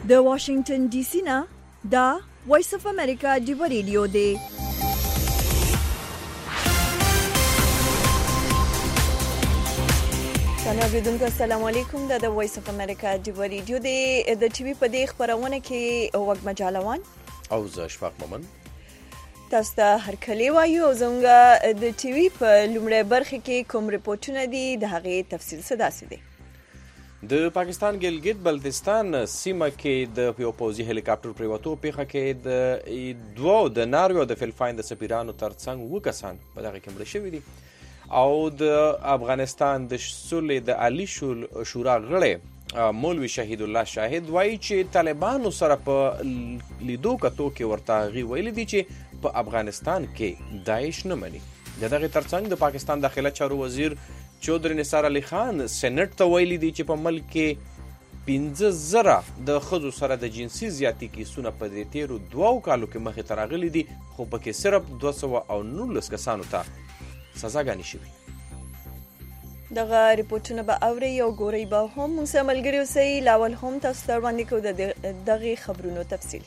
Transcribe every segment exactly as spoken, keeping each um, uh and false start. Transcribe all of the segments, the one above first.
د واشنگټن ډي سي نه دا وایس اف امریکا ډیو ریډیو دی. څنګه اوریدونکو السلام علیکم. دا د وایس اف امریکا ډیو ریډیو دی. د ټي وي په دې خبرونه کې وګ مجالوان او زه اشفاق مومن تاسو ته هرکلی وایو. زموږ د ټي وي په لومړی برخه کې کوم رپورټونه دي د هغې تفصیل څه داسې دی. د پاکستان ګلګت بلتستان سیمه کې د یو پوځي هلیکاپټر پریوتو پیښه کې د دوو د ناروې او د فلپاین د سفیرانو ترڅنګ اووه کسان په دغه کې مړه شوي دي او د افغانستان د صلح د عالي شورا غړی مولوي شهید الله شاهد وایي چې طالبانو سره په لیدو کتو کې ورته هغوی ویلي دي چې په افغانستان کې داعش نه مني. د دغې ترڅنګ د پاکستان داخله چارو وزیر چودھری نثار علي خان سېنټ ته ویلي دي چې په ملک کې پنځه زره د ښځو سره د جنسي زیاتي کیسونه په دې تیرو دوو کالو کې مخې ته راغلي دي، خو پکې صرف دوه سوه او نولس کسانو ته سزاګانې شوي. دغه ریپورټونه به اورئ او ګورئ به هم. موږ سره ملګري اوسئ. لاول هم تاسو ته وړاندې کوو د دغې خبرونو تفصیل.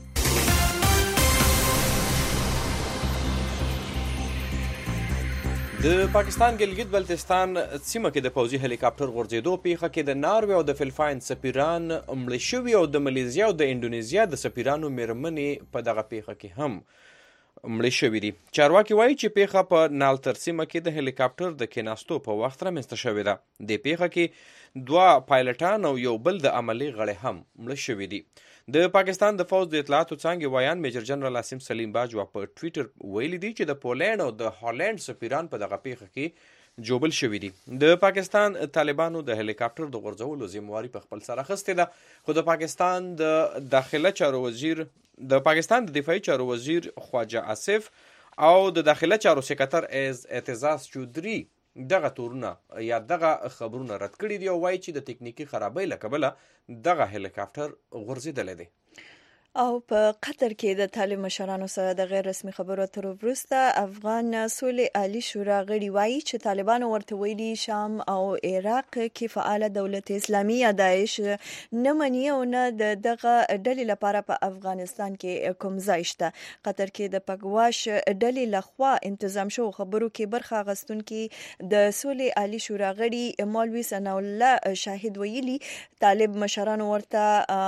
د پاکستان ګلګت بلتستان سیمه کې د پوځي هلیکاپټر غورځېدو پیښه کې د ناروې او د فلپاین سفیران مړه شوي او د ملیزیا او د انډونیزیا د سفیرانو میرمنې په دغه پیښه کې هم مړه شوي دي. چارواکي وایي چې پیښه په نالتر سیمه کې د هلیکاپټر د کېناستو په وخت رامنځته شوې ده. د پیښه کې دوه پایلټان او یو بل د عملي غړي هم مړه شوي دي. د پاکستان د فوج د اطلاعاتو څانګې وایان میجر جنرال عاصم سلیم باجوا په ټویټر ویلي دي چې د پولینډ او د هالند سفیران په دغه پیښه کې جوبل شوي دي. د پاکستان طالبانو د هلیکاپټر د غورځولو ذمہواري په خپل سر اخیستې ده، خو د پاکستان د داخله چارو وزیر د پاکستان د دفاعي چارو وزیر خواجه آصف او د داخله چارو سکرټر اعتزاز چودھری دغه تورونه یا دغه خبرونه رد کړي دي او وایي چې د تکنیکی خرابۍ له کبله دغه هلیکاپټر غورځېدلی دی. او په قطر کې د طالب مشرانو سره د غیر رسمي خبرو اترو وروسته افغان صلح عالي شورا غړي وایي چې طالبانو ورته ویلي شام او عراق کې فعاله دولت اسلامي یا داعش نه مني او نه د دغه ډلې لپاره په افغانستان کې کوم ځای شته. قطر کې د پګواش ډلې لخوا انتظام شو خبرو کې برخه اخیستونکي د صلح عالي شورا غړي مولوي ثناء الله شاهد ویلي طالب مشرانو ورته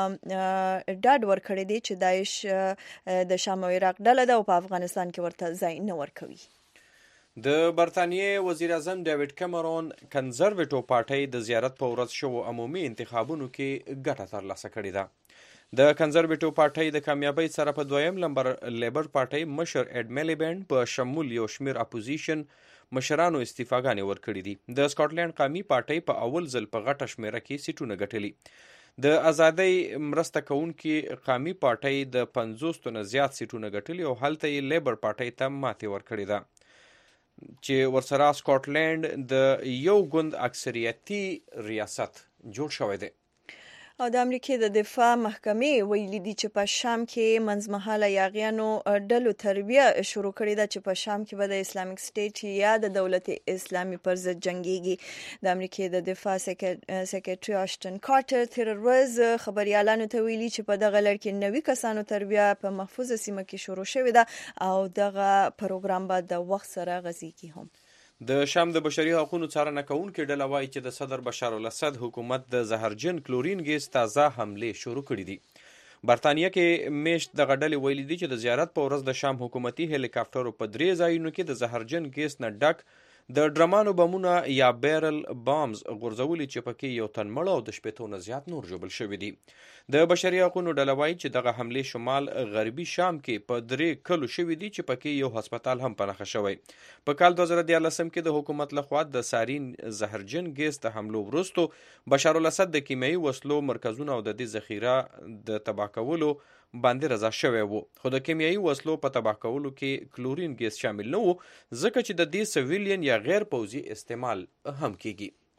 ډاډ ورکړی چې داعش د شام او عراق ډله ده او په افغانستان کې ورته ځای نه ورکوي. د برطانیې وزیر اعظم ډیوډ کیمرون کنزرویټو پارټۍ د زیارت په ورځ شوو عمومي انتخابونو کې ګټه ترلاسه کړې ده. د کنزرویټو پارټۍ د کامیابۍ سره په دویم نمبر لیبر پارټۍ مشر اډ میلیبینډ په شمول یو شمیر اپوزیشن مشرانو استعفاګانې ورکړي دي. د سکاټلند قومي پارټۍ په اول ځل په غټه شمیره کې سیټونه ګټلي. د ازادۍ مرسته کوونکي قومي پارټۍ د پنځوس نه زیات سیټونه ګټلي او هلته یې لیبر پارټۍ ته ماتې ورکړې ده چې ورسره سکاټلند د یو ګوند اکثریتي ریاست جوړ شوی دی. او د امریکای د دفاع محکمې ویلي دي چې په شام کې منځمهاله یاغیانو ډلو تربیه شروع کړې ده چې په شام کې به د اسلامیک سټیټ یا د دولت اسلامي پر ضد جنګيږي. د امریکای د دفاع سکرټري آشټن کارټر تر ورځ خبريالانو ته ویلي چې په دغه لړ کې نوي کسانو تربیه په محفوظه سیمه کې شروع شوې ده او دغه پروګرام به د وخت سره غزيږي. هم د شام د بشري حقوقو څارنه کوونکې ډله وایي چې د صدر بشار الاسد حکومت د زهرجن کلورین ګیس تازه حملې شروع کړي دي. برطانیه کې میشت دغه ډلې ویلي دي چې د زیارت په ورځ د شام حکومتي هلیکاپټرو په درې ځایونو کې د زهرجن ګیس نه ډک د ډرمانو بمونه یا بیرل بامز غورځولي چې پکې یو تن مړ او د شپېتو نه زیات نور ژوبل شوي دي. د بشري حقوقو ډله وایي چې دغه حملې شمال غربي شام کې په درې کلو شوي دي چې پکې یو هسپتال هم په نښه شوی. په کال دوه زره دیارلسم کې د حکومت لخوا د سارین زهرجن ګیس د حملو وروستو بشار الاسد د کیمیاوي وسلو مرکزونه او د دې ذخیره د تباه کولو باندې رضا شوی وو، خو د کیمیاوي وسلو په تباه کولو کې کلورین ګیس شامل نه وو ځکه چې د دې سویلین یا غیر پوځي استعمال هم کیږي.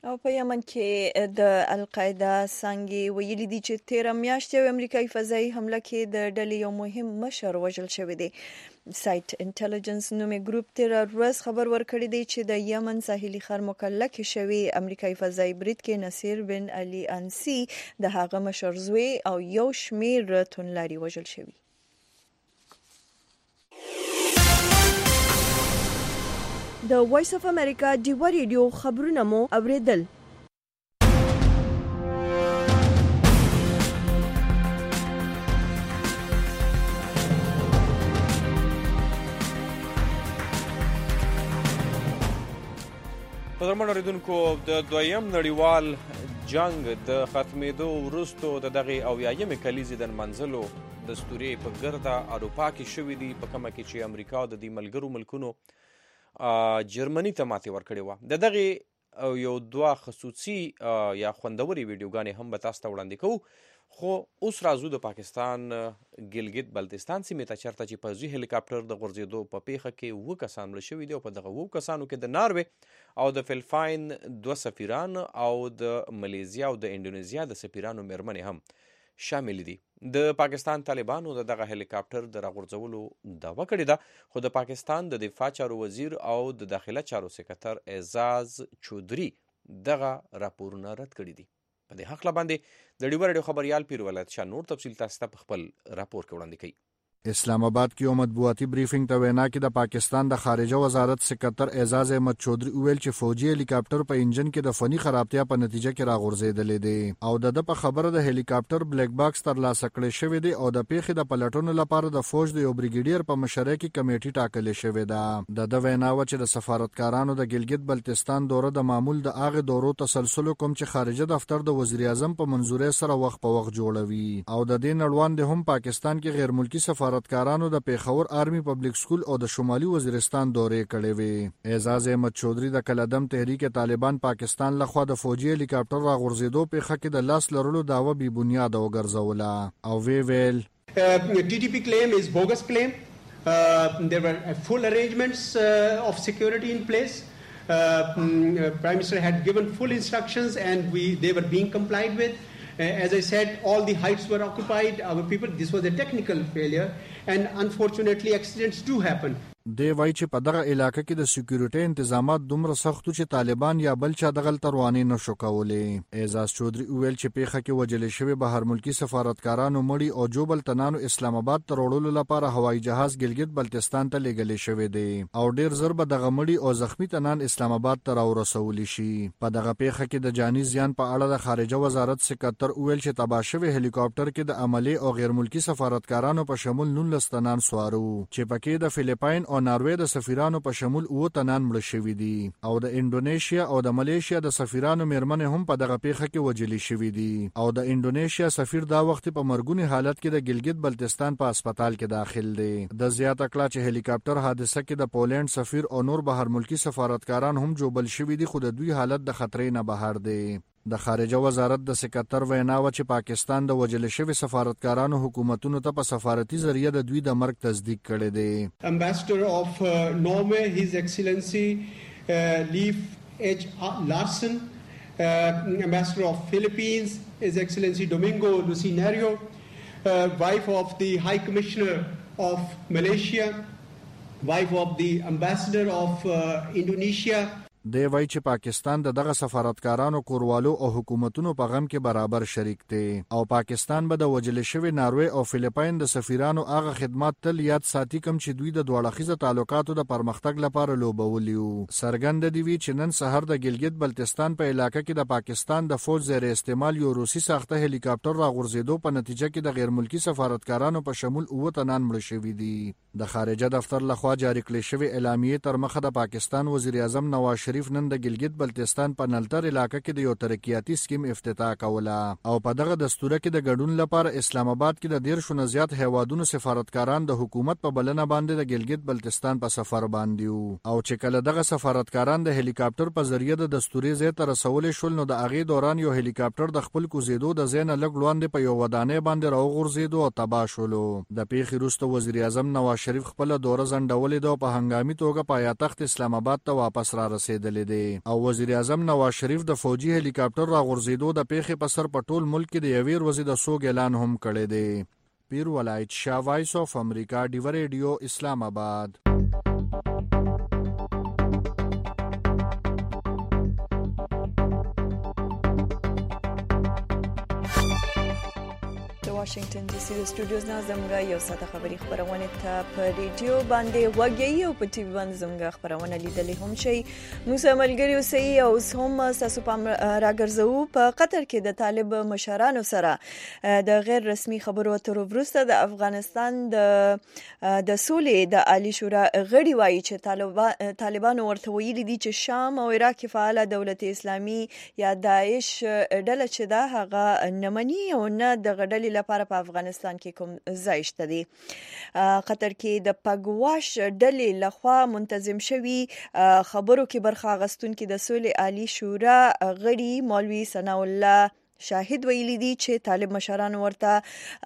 او په یمن کې د القاعده څنګه ویلي دي چې تیر میاشت یو امریکایي فضائي حمله کې د ډلې یو مهم مشر وژل شوی دی. سایت انټيليجنس نومي ګروپ تیر ورځ خبر ورکړی دی چې د یمن ساحلي ښار مکلا کې شوی امریکایي فضائي برید کې نصیر بن علي انسی د هغه مشر زوی او یو شمیر تونلاري وژل شوی. د وایس اف امریکا دیوا ریډیو خبرونه مو اوریدل. قدرمن اوریدونکو د دویم نړیوال جنگ د ختمېدو وروسته د دغه اویایمې کلیزې د منځلو دستوري په ګرده اروپا کې شوې دي، په کومه کې چې امریکا د دې ملګرو ملکونو جرمني ته ماتې ورکړې وه. د دغې یو دوه خصوصي یا خوندورې ویډیوګانې هم به تاسو ته وړاندې کوو، خو اوس راځو د پاکستان ګلګت بلتستان سیمې ته، چېرته چې پوځي هلیکاپټر د غورځېدو په پیښه کې اووه کسان مړه شوي دي او په دغه اووه کسانو کې د ناروې او د فلپاین دوه سفیران او د ملیزیا او د انډونیزیا د سفیرانو مېرمنې هم شامل دي. د پاکستان طالبانو د دغه هلیکاپټر د راغورځولو دعوه کړې ده، خو د پاکستان د دفاع چارو وزیر او د داخله چارو سکرټر اعزاز چودري دغه راپورونه رد کړي دي. په دې حق باندې د ډیوا ریډیو خبريال پیر ولایت شاه نور تفصیل تاسو ته په خپل راپور کې وړاندې کوي. اسلام آباد کې یو مطبوعاتي بریفینګ ته وینا کې د پاکستان د خارجه وزارت سکرټر اعزاز احمد چودري ویل چې فوجي هلیکاپټر په انجن کې د فني خرابتیا په نتیجه کې راغورځېدلې دي او د د په خبره د هلیکاپټر بلیک باکس ترلاسه کړی شوی دی او د پیښې د پلټونو لپاره د فوج د یو بریګیډیر په مشرۍ کې کمیټه ټاکلې شوې ده. د د وینا و چې د سفارتکارانو د ګلګت بلتستان دوره د معمول د اغه دورو تسلسل کوم چې خارجه دفتر د وزیر اعظم په منزورې سره وخت په وخت جوړوي او د دې نړوان د هم پاکستان کې غیر ملکی سفارتکارانو د پیښور آرمی پبلک سکول او د شمالي وزیرستان دورې کړې وې. اعزاز احمد چودري د کلدم تحریک طالبان پاکستان لخوا د فوجي هلیکاپټر راغورځېدو پیښه کې د لاس لرلو دعوه بې بنیاده وګرځوله او وی ویل ټي ټي پی claim is bogus claim. Uh, there were uh, full arrangements uh, of security in place. Uh, uh, Prime Minister had given full instructions and we they were being complied with. Uh, as I said, all the heights were occupied. Our people, this was a technical failure, and unfortunately, accidents do happen. دی وای چې په دغه علاقې کې د سکیورټي تنظیمات دومره سختو چې طالبان یا بل چا دغه تروانې نشو کولای. اعزاز چودري ویل چې پیښه کې وجل شوی بهر ملکی سفارتکارانو مړي او جوبل تنانو اسلام آباد ته وړلو لپاره هوایي جهاز ګلګت بلتستان ته لېږل شوی دی او ډیر زر به دغه مړي او زخمی تنان اسلام آباد ته راورسول شي. په دغه پیښه کې د جاني زیان په اړه د خارجه وزارت سکرټر ویل چې تباه شوی هلیکاپټر کې د عملی او غیر ملکی سفارتکارانو په شمول نولس تنان سوارو چې پکې د فلپاین او ناروې د سفیرانو په شمول اوه تنان مړه شوي دي او د انډونیشیا او د ملیشیا د سفیرانو مېرمنې هم په دغه پیښه کې وژلې شوي دي او د انډونیشیا سفیر دا وخت په مرګوني حالت کې د ګلګت بلتستان په هسپتال کې داخل دی. د زیاته کړه چې هلیکاپټر حادثه کې د پولند سفیر او نور بهر ملکی سفارتکاران هم جوبل شوي دي، خو د دوی حالت د خطرې نه بهر دی. د خارجه وزارت د سکرټر وینا و چې پاکستان د وژل شوي سفارتکارانو حکومتونو ته په سفارتي ذریعہ د دوی د مرګ تصدیق کړی دی. Ambassador of uh, Norway, His Excellency uh, Leif H. Larsen, uh, Ambassador of Philippines, His Excellency Domingo Lucinario, uh, wife of the High Commissioner of Malaysia, wife of the Ambassador of uh, Indonesia. دی وای چې پاکستان د دغه سفارتکارانو کوروالو او حکومتونو په غم کې برابر شریک دی او پاکستان به د وجل شوی ناروې او فلپاین د سفیرانو هغه خدمات تل یاد ساتي کوم چې دوی د دوړخیزه تعلقاتو د پرمختګ لپاره لوبولیو. سرګند دی وی چې نن سحر د ګلګت بلتستان په علاقې کې د پاکستان د فوج زیر استعمال یو روسي ساخته هلیکاپټر راغورځېدو په نتیجه کې د غیر ملکی سفارتکارانو په شمول اوه تنان مړه شوي دي. د خارجه دفتر لخوا جاری کړل شوی اعلامیه تر مخه د پاکستان وزیر اعظم نواز شریف نن د ګلګت بلتستان په نلتر علاقې کې د یو ترقیاتي سکیم افتتاح کوله او په دغه دستوره کې د ګډون لپاره اسلام آباد کې د ډیر شنو زیات هیوادونو سفارتکاران د حکومت په بلنه باندې د ګلګت بلتستان په سفر باندې او چې کله دغه سفارتکاران د هلیکاپټر په ذریعہ د دستوري ځای ته رسول شول نو د اغه دوران یو هلیکاپټر د خپل کوزیدو د زین لګ لوندې په یو ودانې باندې راوغورځیدو او تباه شول. د پیښې وروسته وزیر اعظم نواز شریف خپل دوره ځنډولې ده او په هنګامي توګه پایتخت اسلام آباد ته واپس را رسید. رسیدلې دي او وزیر اعظم نواز شریف د فوجي هلیکاپټر راغورځېدو د پیښې په سر په ټول ملک کې د یوې ورځې د سوګ اعلان هم کړی دی. پیر ولایت شاه، وایس اف امریکا، ډیو ریډیو، اسلام آباد. واشنگټن ډي سي د سټوډیوز نه زموږ یو ساعته خبري خبرونه ته په ریډیو باندې وګورئ او په ټي وي باندې زموږ خبرونه لیدلې هم شي. موږ سره ملګري اوسئ او هم تاسو پام راګرځو په قطر کې د طالب مشرانو سره د غیر رسمي خبرو اترو وروسته د افغانستان د د سولې د عالی شورا غړي وایي چې طالبانو ورته ویلي دي چې شام او عراق کې فعال دولت اسلامي یا داعش ډله چې دا هغه نمنې او نه د غډلې لپاره په افغانستان کې کوم ځای شته دي. قطر کې د پګواش ډلې لخوا منتظم شوی خبرو کې برخه اخیستونکو د سولې عالی شورا غړي مولوي ثناء الله شاهد ویلي دي چې طالب مشران ورته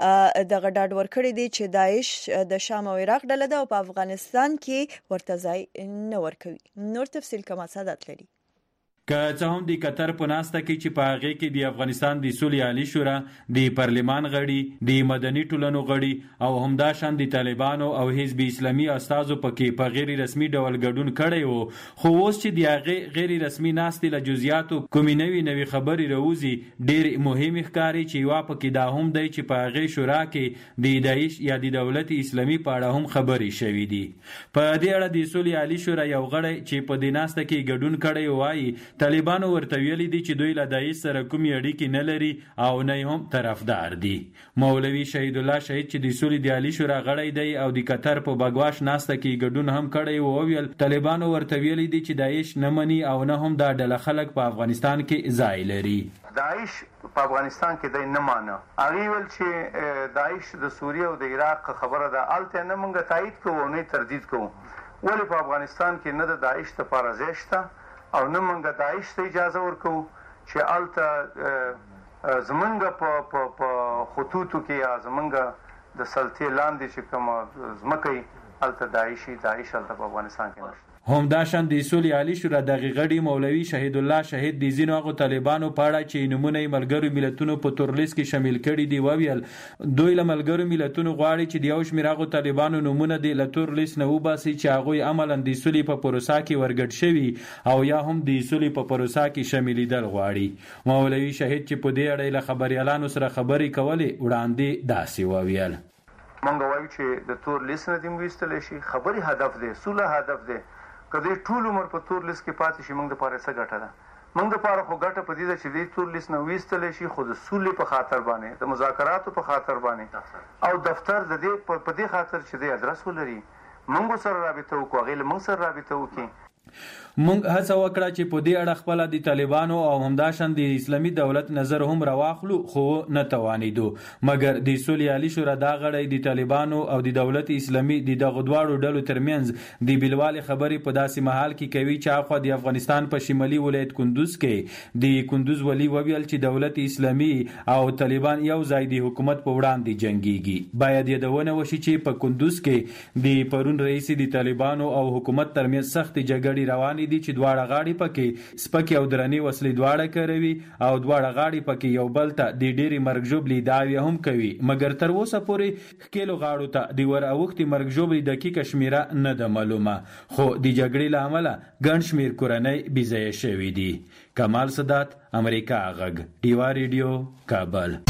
د غډاډ ورکړي دي چې داعش د شام او عراق ډله ده او په افغانستان کې ورته ځای نه ورکوي. نور تفصیل کومه سعادت لري. که څه هم د قطر په ناسته کې چې په هغې کې د افغانستان د سولې عالی شورا د پارلمان غړي د مدني ټولنو غړي او همداشان د طالبانو او حزب اسلامي استازو پکې په غیر رسمي ډول ګډون کړی وو، خو اوس چې د هغې غیر رسمي ناستې له جزئیاتو کومې نوې نوې خبرې راوځي ډېر مهم ښکاري چې یوه پکې دا هم دی چې په هغې شورا کې د داعش یا د دولت اسلامي په اړه هم خبرې شوي دي. په دې اړه د سولې عالی شورا یو غړی چې په دې ناسته کې ګډون کړی وایي طالبانو ورته ویلي دي چې دوی له داعش سره کومې اړیکې نه لري او نه هم طرفدار دي. مولوي شهید الله شهید چې د سولې د عالی شورا غړی دی او د قطر په بګواش ناسته کې ګډون هم کړی وو، ویل طالبانو ورته ویلي دي چې داعش نه مني او نه هم دا ډله خلک په افغانستان کې ځای لري. داعش په افغانستان کې دی نه مانه. هغې ویل چې داعش د سوریه او د عراق خبره ده، هلته نه موږ تایید کوو او نه تردید کوو. ولې په افغانستان کې نه د داعش دپاره ځای شته او نه موږ داعش ته اجازه ورکوو چې هلته زمونږ په خطوطو کې یا زمونږ د سلطې لاندې چې کومه ځمکه وي هلته داعش داعش هلته په افغانستان کې نشته. همداشان د سولې عالی شورا دغه غړي مولوي شهید الله شهید د ځینو هغو طالبانو په اړه چې نومونه یې ملګرو ملتونو په تورلیست کې شامل کړي دي وویل دوی له ملګرو ملتونو غواړي چې د یو شمېر هغو طالبانو نومونه د له تورلیست نه وباسي چې هغوی عملا د سولې په پروسه کې ورګډ شوي او یا هم د سولې په پروسه کې شاملېدل غواړي. مولوي شهید چې په دې اړه له خبریالانو سره خبرې کولې وړاندې داسې وویل. موږ وایو چې د تورلیست نه دې ویستلی شي، خبرې هدف دی، سوله هدف دی. که دوی ټول عمر په تور لیست کې پاتې شي موږ دپاره څه ګټه ده؟ موږ دپاره خو ګټه په دې ده چې دوی تور لیست نه ویستلی شي، خو د سولې په خاطر باندې، د مذاکراتو په خاطر باندې او دفتر د دې په دې خاطر چې دوی ادرس ولري موږ سره رابطه وکړو، هغې له موږ سره رابطه وکړي. مونږ هڅه وکړه چې په دې اړه خپله د طالبانو او همداشان د اسلامي دولت نظر هم راواخلو، خو نه توانېدو. مګر د سولې عالی شورا دا غړی د طالبانو او د دولت اسلامي د دغو دواړو ډلو ترمنځ د بېلوالي خبرې په داسې مهال کې کوي چې اخوا د افغانستان په شمالي ولایت کندوز کې د کندوز ولي وویل چې دولت اسلامي او طالبان یو ځای د حکومت په وړاندې جنګیږي. باید یادونه وشي چې په کندوز کې د پرون رئیس د طالبانو او حکومت ترمنځ سخت جګړې روانې دي چې دواړه غاړې پکې سپکې او درنې وسلې دواړه کاروي او دواړه غاړې پکې یو بل ته د ډېرې مرګ ژوبلې دعوې هم کوي. مګر تر اوسه پورې ښکېلو غاړو ته د ور اوښتې مرګ ژوبلې دقیقه شمېره نه ده معلومه، خو د جګړې له امله ګڼ شمېر کورنۍ بېځایه شوي دي. کمال سادات، امریکا غږ، ډیوا ریډیو، کابل.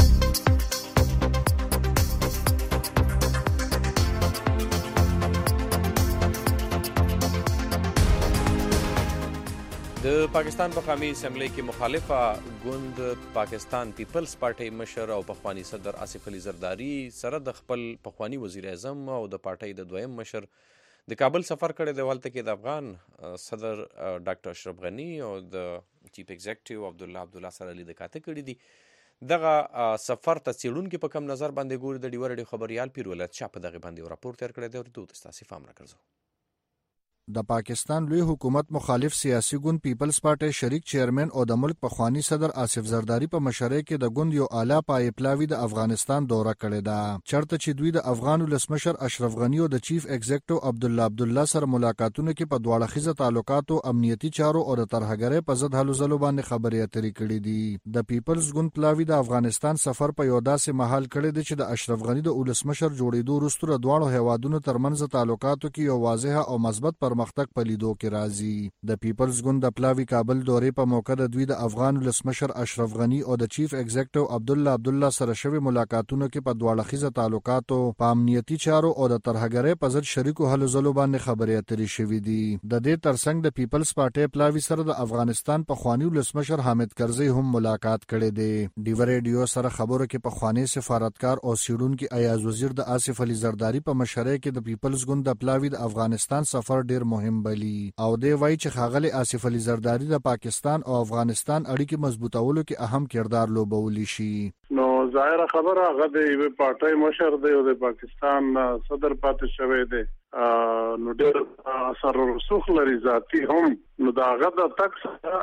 د پاکستان په قومي اسمبلی کې مخالفه ګوند پاکستان پیپلز پارټي مشر او پخوانی صدر آصف علي زرداری سره د خپل پخوانی وزیر اعظم او د پارټي د دویم مشر د کابل سفر کړی دی. هلته کې د افغان صدر ډاکټر اشرف غني او د چیف ایگزیکټیو عبدالله عبدالله سره لیدنه کړې دي. دغه سفر ته څېړونکي په کم نظر باندې ګوري. د ډیوه ریډیو خبریال پیر ولایت شاه په دغه باندې راپور تیار کړی دی او دوی ستاسو پام راکړو. د پاکستان لوی حکومت مخالف سیاسي ګوند پیپلز پارټي شریک چیرمن او د ملک پخوانی صدر آصف زرداری په مشرۍ کې د ګوند یو اعلی پای پلاوی د افغانستان دوره کړې ده، چرته چې دوی د افغان ولسمشر اشرف غنی او د چیف ایگزیکټیو عبد الله عبد الله سره ملاقاتونه کې په دواړه خیزه تعلقاتو، امنیتي چارو او د ترهګرۍ په ضد هلو ځلو باندې خبرې اترې کړې دي. د پیپلز ګوند پلاوی د افغانستان سفر په یو داسې مهال کړی دی چې د اشرف غنی د ولسمشر جوړېدو وروسته د دواړو هیوادونو ترمنځ تعلقاتو کې یو واضح او مثبت پرمختګ په لیدو کې راځي. د پیپلز ګوند د پلاوی کابل دورې په موقع د دوی د افغان ولسمشر اشرف غنی او د چیف ایگزیکټیو عبد الله عبد الله سره شوی ملاقاتونو کې په دواړه خیزه تعلقاتو، په امنیتي چارو او د ترهګرۍ په ضد شریکو هلو ځلو باندې خبرې اترې شوې دي. د دې ترڅنګ د پیپلز پارټي پلاوی سره د افغانستان پخوانی ولسمشر حامد کرزي هم ملاقات کړی دی. ډیو ریډیو سره خبرو کې پخوانی سفارتکار او سیډونکو ایاز وزیر د آصف علي زرداری په مشرۍ کې د پیپلز ګوند د پلاوی د افغانستان سفر ډیر مهم بلی او دی وایي چې ښاغلی آصف علي زرداری د پاکستان او افغانستان اړیکې مضبوطولو کې اهم کردار لوبولی شي. نو ظاهره خبره هغه د یوې پارټۍ مشر دی او د پاکستان صدر پاتې شوی دی، نو ډېر اثر رسوخ لري ذاتي هم، نو دا هغه د تک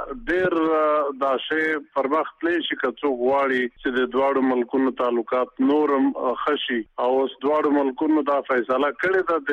ډېر دا شی پر وخت تللی شي که څوک غواړي چې د دواړو ملکونو تعلقات نورم ښه شي. او اوس دواړو ملکونو دا فیصله کړې ده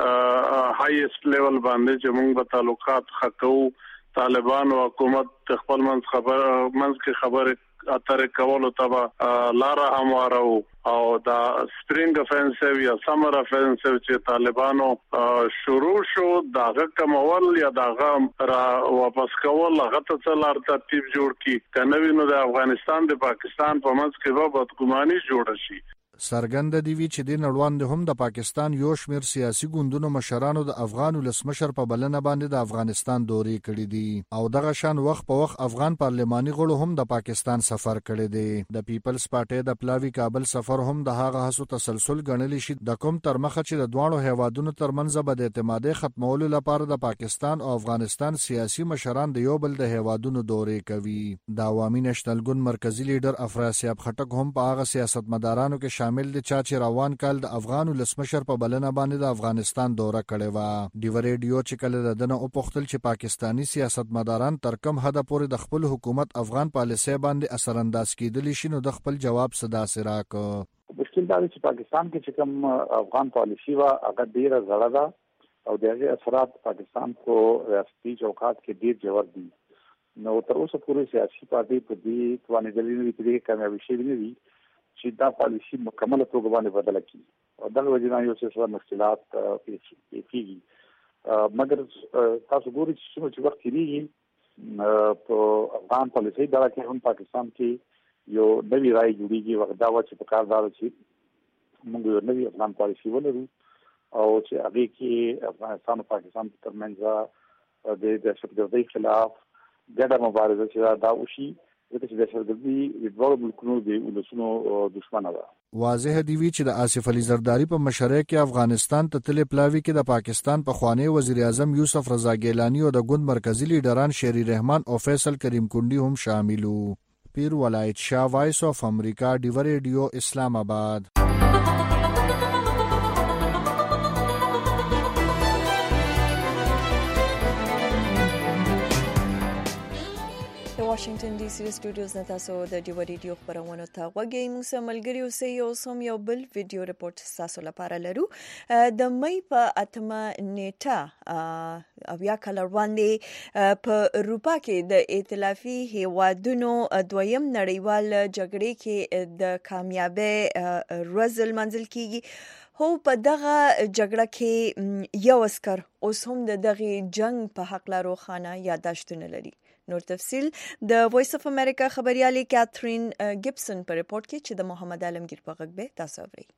د هایست لیول باندې چې موږ به تعلقات ښه کوو. طالبان او حکومت خپل منځ خبر منځ کې خبرې اترې کولو ته لاره هموارو او دا سپرینګ افنسیو یا سمر افنسیو چې طالبانو شروع شو داغه کمول یا داغه را واپس کول هغه ته څه لار ترتیب جوړ کی کنه وینو د افغانستان د پاکستان په منځ کې به بدګماني جوړ شي. سرګند دی وی چې د نړوند هم د پاکستان یو شمیر سیاسي ګوندونو مشرانو د افغان ولسمشر په بلنه باندې د افغانستان دورې کړې دي او دغه شان وخت په وخت افغان پارلماني غړو هم د پاکستان سفر کړی دی. د پیپلز پارټي د پلاوی کابل سفر هم د هغه هڅو تسلسل ګڼل شي د کوم تر مخه چې د دوه هیوادونو ترمنځ به د اعتمادي ختمولو لپاره د پاکستان او افغانستان سیاسي مشران د یو بل د هیوادونو دورې کوي. د عوامي نېشنل ګوند مرکزی لیډر افراسیاب خټک هم په هغه سیاستمدارانو کې شامل دي چې روان کال د افغان ولسمشر په بلنه باندې د افغانستان دوره کړې و. ډیو ریډیو چې کله د دنه او پختل چې پاکستانی سیاستمداران تر کم حد پورې د خپل حکومت افغان پالیسي باندې اثر انداز کېدلی شي نو د خپل جواب صدا سره کو. مشکل دا چې پاکستان کې چې کوم افغان پالیسي وا هغه ډیره زړه ده او دغه اثرات پاکستان کو ریاستي چوکاټ کې ډیر جوړ دي. نو تر اوسه پورې سیاسي پارټي په دې توانې دلیل لري چې کامیابی شي نه وي چې دا پالیسي مکمل توګه باندې بدله کی او دغه وجه یو څه مشکلات پیښ کیږي. مګر تاسو ګورئ چې وخت کېږي په افغان پالیسي دا کې هم پاکستان کې یو نوی رائے جوړیږي وخت دا چې په کار دار شي موږ یو نوی افغان پالیسي ولرو او چې هغه کې افغانستان او پاکستان ترمنځ د دهشتګردۍ خلاف ګډه مبارزه چې دا وشي چې د دهشتګردۍ د دوه ملکونو د ولسونو دښمنه ده. واضح دی وی چې د آصف علي زرداری په مشرۍ کې افغانستان ته تل پلاوی کې د پاکستان په خوانی وزیر اعظم یوسف رضا ګیلانی او د ګوند مرکزی لیډران شری رحمان او فیصل کریم کندی هم شامل وو. پیر ولایت شاه، وایس اف امریکا، ډیو ریډیو، اسلام آباد. واشنگټن ډي سي سټوډیوز نه تاسو د ډیو ریډیو خبرونه ته غوږی موږ سره ملګری اوسئ او سم یو بل ویډیو ریپورت تاسو لپاره لرو. د مې په اتمه نیټه اویا کال وړاندې په اروپا کې د ائتلافي هیوادونو دویم نړیوال جګړې کې د کامیابی ورځ منزل کیږي. هو په دغه جګړه کې یو عسكر اوس هم د دغه جنگ په حق لا روخانه یاداشتونه لري. نور تفصیل د وایس اف امریکا خبريالي کاترین ګیبسن په ریپورت کې چې د محمد عالمگیر په غږ به تاسو اورئ.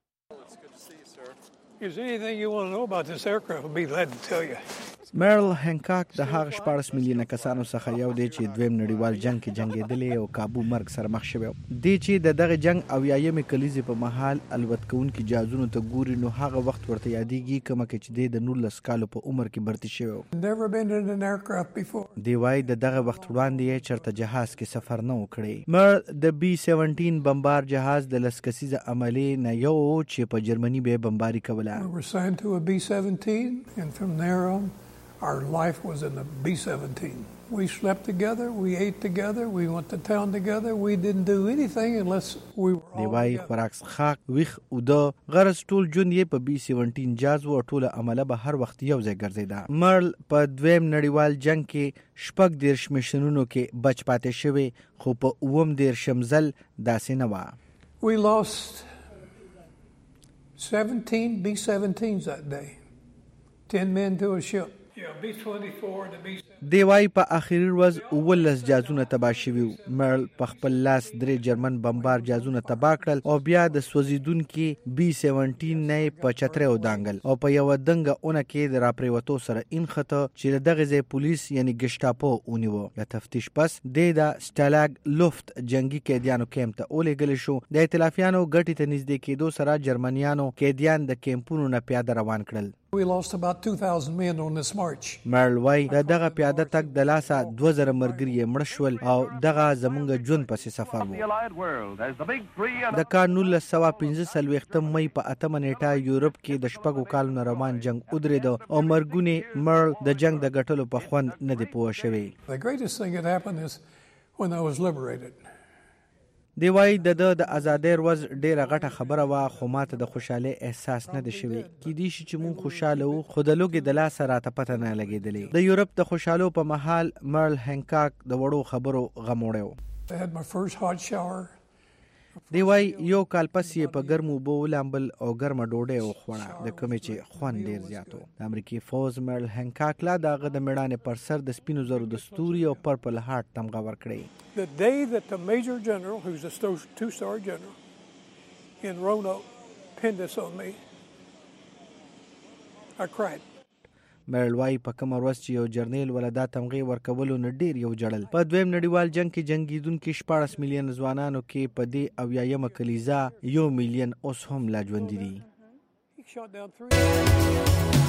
Is anything you want to know about this aircraft? I'll be glad to tell you. مرل هنکاک د هغه شپږ میلیونه کسانو څخه یو دی چې دویم نړیوال جنگ کې جنگیدلی او کابو مرګ سره مخ شوی دی چې د دغه جنگ او یایم کلیزې په محل الوت کوونکي جهازونو ته ګوري نو هغه وخت ورته یادېږي کومه کې چې د نولس کالو په عمر کې برتی شوی. Never been in an aircraft before. دی وای د دغه وخت وړاندې چرته جهاز کې سفر نه وکړي. مر د بي سیونټین بمبار جهاز د لسکسیزه عملی نه یو چې په جرمني به بمباري کوله. We were signed to a B seventeen and from there on Our life was in the B seventeen. We slept together, we ate together, we went to town together. We didn't do anything unless we were all دیوای together. خوراک خاک ویخ او د غرض ټول جون یې په بي سیونټین جاز او ټول عمله به هر وخت یو ځای ګرځیدا. مرل په دویم نړیوال جنگ کې شپږ دیرش میشنونو کې بچ پاتې شوی خو په اووم دیرشم ځل داسې نه وه. We lost seventeen B seventeens that day. ten men to a ship. Yeah, B twenty-four and the B seventeen. دیوای په اخیری ورځ اوولس جازونه تباه شوي وو. مرل په خپل لاس درې جرمن بمبار جازونه تباه کړل او بیا د سوځیدونکي بي سیونټین نه یې په چترۍ ودانګل او په یوه دنګه اونه کې د راپرېوتو سره انخته چې د دغې ځای پولیس یعنی ګشتاپو ونیوه. د تفتیش پس دی د سټالاګ لوفت جنگي قیدیانو کیمپ ته ولېږلی شو. د ائتلافیانو ګټې ته نږدې کېدو سره جرمنیانو قیدیان د کیمپونو نه پیاده روان کړل. We lost about two thousand men on this march. مرل وای د دغه پیاده تک د لاسه دوه زره مرګري یې مړه شول او دغه زمونږ ژوند پسې سفر و. د کال نولس سوه پنځه څلوېښتم مۍ په اتمه نیټه یورپ کې د شپږو کالونو روان جنګ ودرېده او مرګونې مرل د جنګ د ګټلو په خوند نه دی پوه شوی. The greatest thing that happened is when I was liberated. دی وای د د د ازادۍ ورځ ډیره غټه خبره وه خو ماته د خوشحالۍ احساس نه دی شوی. کیدای شي چې مونږ خوشحاله وو خو د لوږې د لاسه راته پته نه لګېدلې. د یورپ د خوشحالو په مهال مرل هینکاک د وړو خبرو غم وړی و. I had my first hot shower. دی وای یو کال پس یې په ګرمو اوبو ولامبل او ګرمه ډوډۍ وخوړه د کومې چې خوند ډېر زیات و. د امریکې فوز مرل هینکاک لا د هغه د مېړانې پر سر د سپینو زرو د ستوري او پرپل هارټ تمغه ورکړی. The day that the Major General, who's a sto- two-star general in Roanoke, pinned this on me, I cried. مرل وای په کومه ورځ چې یو جرنیل ولا دا تمغې ورکولو نه ډېر یو جړل. په دویم نړیوال جنګ کې جنګېدونکي شپاړس میلیون ځوانانو کې په دې اویایمه کلیزا یو میلیون اوس هم لا ژوندي دي. He shot down three.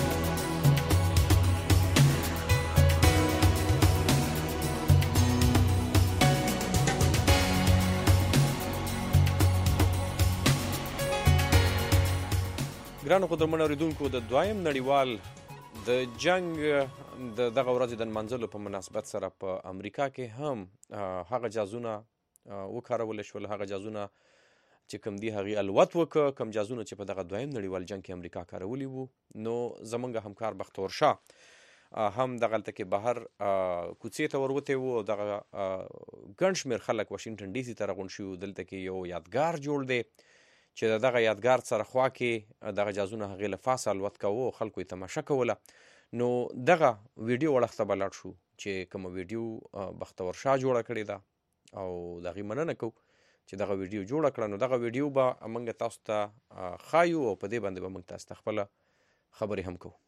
ګرانو قدرمنو اورېدونکو د دویم نړیوال د جنگ د دغه ورځې د نمانځلو په مناسبت سره په امریکا کې هم هغه جازونه وکارول شول. هغه جازونه چې کوم دي هغې الوت وکړه. کوم جازونه چې په دغه دویم نړیوال جنګ کې امریکا کارولي وو. نو زمونږ همکار بختور شاه هم دغلته کې بهر کوڅې ته وروتی وو او دغه ګڼ شمېر خلک واشنګټن ډي سي ته راغونډ شوي وو. دلته کې یو یادګار جوړ دی چې د دغه یادګار سره خوا کې دغه جازونه هغې له فاسه الوت کوه او خلکو یې تماشه کوله. نو دغه ویډیو وړښته به لاړ شو چې کومه ویډیو بختور شاه جوړه کړې ده او د هغې مننه کوو چې دغه ویډیو جوړه کړه. نو دغه ویډیو به موږ تاسو ته ښایو او په دې باندې به موږ تاسو ته خپله خبرې هم کوو.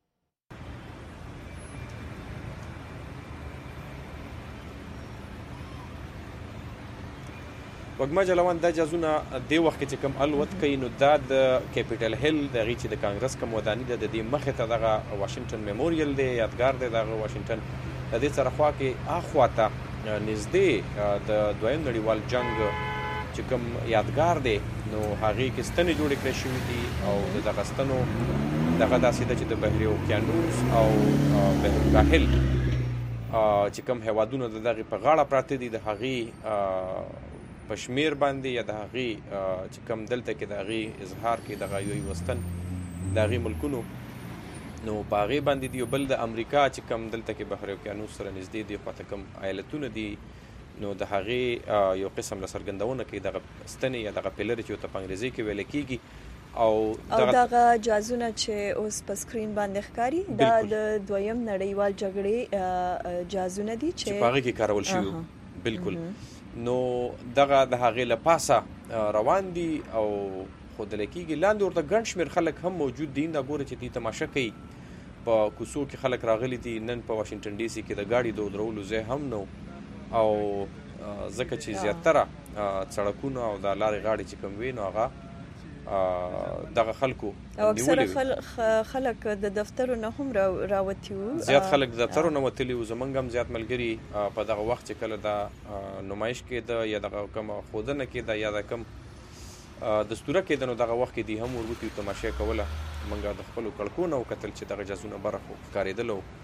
وګما جلوان دا جازونه دی وخت کې چې کوم الوت کوي نو دا د کیپیټل هیل د هغې چې د کانګرس کوم وداني ده د دې مخې ته دغه واشنګټن میموریل دی یادګار دی دغه واشنګټن. د دې سره خوا کې اخوا ته نږدې د دویم نړیوال جنګ چې کوم یادګار دی نو هغې کې ستنې جوړې کړې شوي دي او د دغه ستنو دغه داسې ده چې د بحر اوقیانوس او بحرالکاهل چې کوم هیوادونه د دغې په غاړه پراته دي د هغې په شمیر باندې یا د هغې چې کوم دلته کې د هغې اظهار کې دغه یو وستن د هغې ملکونو نو په هغې باندې دي. بل د امریکا چې کوم دلته کې بحر اوقیانوس سره نږدې دی خواته کوم ایالتونه دي نو د هغې یو قسم له څرګندونه کوي دغه ستنې یا دغه پیلرې چې ورته په انګریزي کې ویل کېږي او او دغه جازونه چې اوس په سکرین باندې ښکاري دا د دویم نړیوال جګړې جازونه دي چې په هغې کې کارول شوي. بالکل. نو دغه د هغې له پاسه روان دي او ښودلی کېږي. لاندې ورته ګڼ شمېر خلک هم موجود دي. دا ګوره چې دوی تماشه کوي. په کوڅو کې خلک راغلي دي. نن په واشنګټن ډي سي کې د ګاډي د ودرولو ځای هم نه او ځکه چې زیاتره سړکونه او د لارې غاړې چې کوم وي نو هغه دغه خلکو او اکثره خلک د دفترو نه هم راوتي وو. زیات خلک د دفترو نه وتلي وو. زمونږ هم زیات ملګري په دغه وخت چې کله دا نمایش کېده یا دغه کومه ښودنه کېده یا د کوم دستوره کېده نو دغه وخت کې دوی هم ورغوتي تماشا کوله. موږ د خپلو کړکو نه وکتل چې دغه جازونه بره خو ښکارېدل او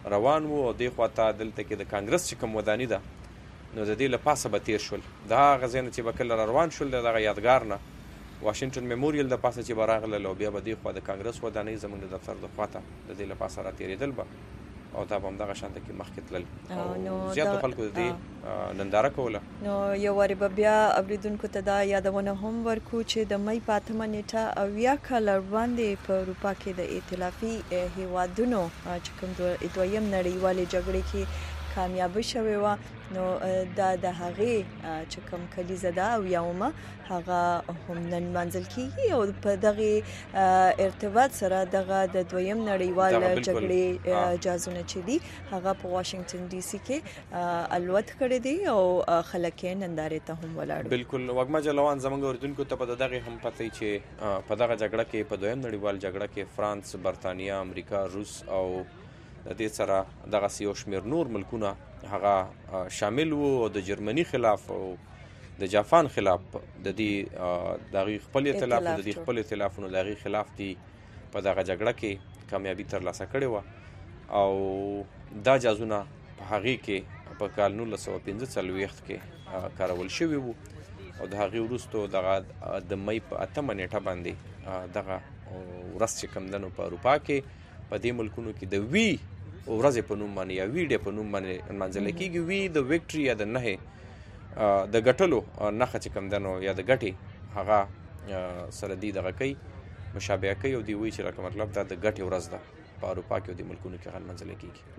روان وو او دې خواته دلته کې د کانګرس چې کوم وداني ده نو د دې له پاسه به تیر شول. د هغه ځای نه چې به کله روان شول د دغه یادګار نه واشنګټن میموریل د پاسه چې به راغلل او بیا به دې خوا د کانګرس ودانۍ زموږ د دفتر د خواته د دې له پاسه راتېرېدل به او دا به همدغه شانته کې مخکې تلل او زیاتو خلکو د دې ننداره کوله. نو یو وارې به بیا اوریدونکو ته دا یادونه هم ورکو چې د مۍ په اتمه نیټه اویا کاله وړاندې په اروپا کې د ائتلافي هیوادونو چې کوم دویم نړیوالې جګړې کې کامیابی شوی و نو دا د هغې چې کوم کلیزه ده او یومه هغه هم نن منځل کیږي او په دغه ارتباط سره دغه د دویم نړیوال جګړې جازونه چې دي هغه په واشنگټن ډي سي کې الوت کړی دی او خلک یې نندارې ته هم ولاړ. بالکل وګما جلوان زموږ اوریدونکو ته په دغه هم پته چې په دغه جګړه کې په دویم نړیوال جګړه کې فرانس، برتانیا، امریکا، روس او د دې سره دغه یو شمېر نور ملکونه هغه شامل وو او د جرمني خلاف او د جاپان خلاف د دې دغه خپل ائتلاف د دې خپل ائتلافونو دغه خلاف دي په دغه جګړه کې کامیابی ترلاسه کړې وه او دا جازونه په هغې کې په کال نولس سوه پنځه څلوېښت کې کارول شوي وو او د هغې وروستو دغه د مۍ په اتمه نیټه باندې دغه ورځ چې کوم ده نو په اروپا کې په دې ملکونو کې د وی ورځې په نوم باندې یا وی ډے په نوم باندې نمانځل کېږي. وی د وکټري یا د نهې د ګټلو نښه چې کوم ده نو یا د ګټې هغه سره دی دغه کوي مشابهه کوي او دی وایي چې لکه مطلب دا د ګټې ورځ ده په اروپا کې او د ملکونو کې هغه نمانځل کېږي.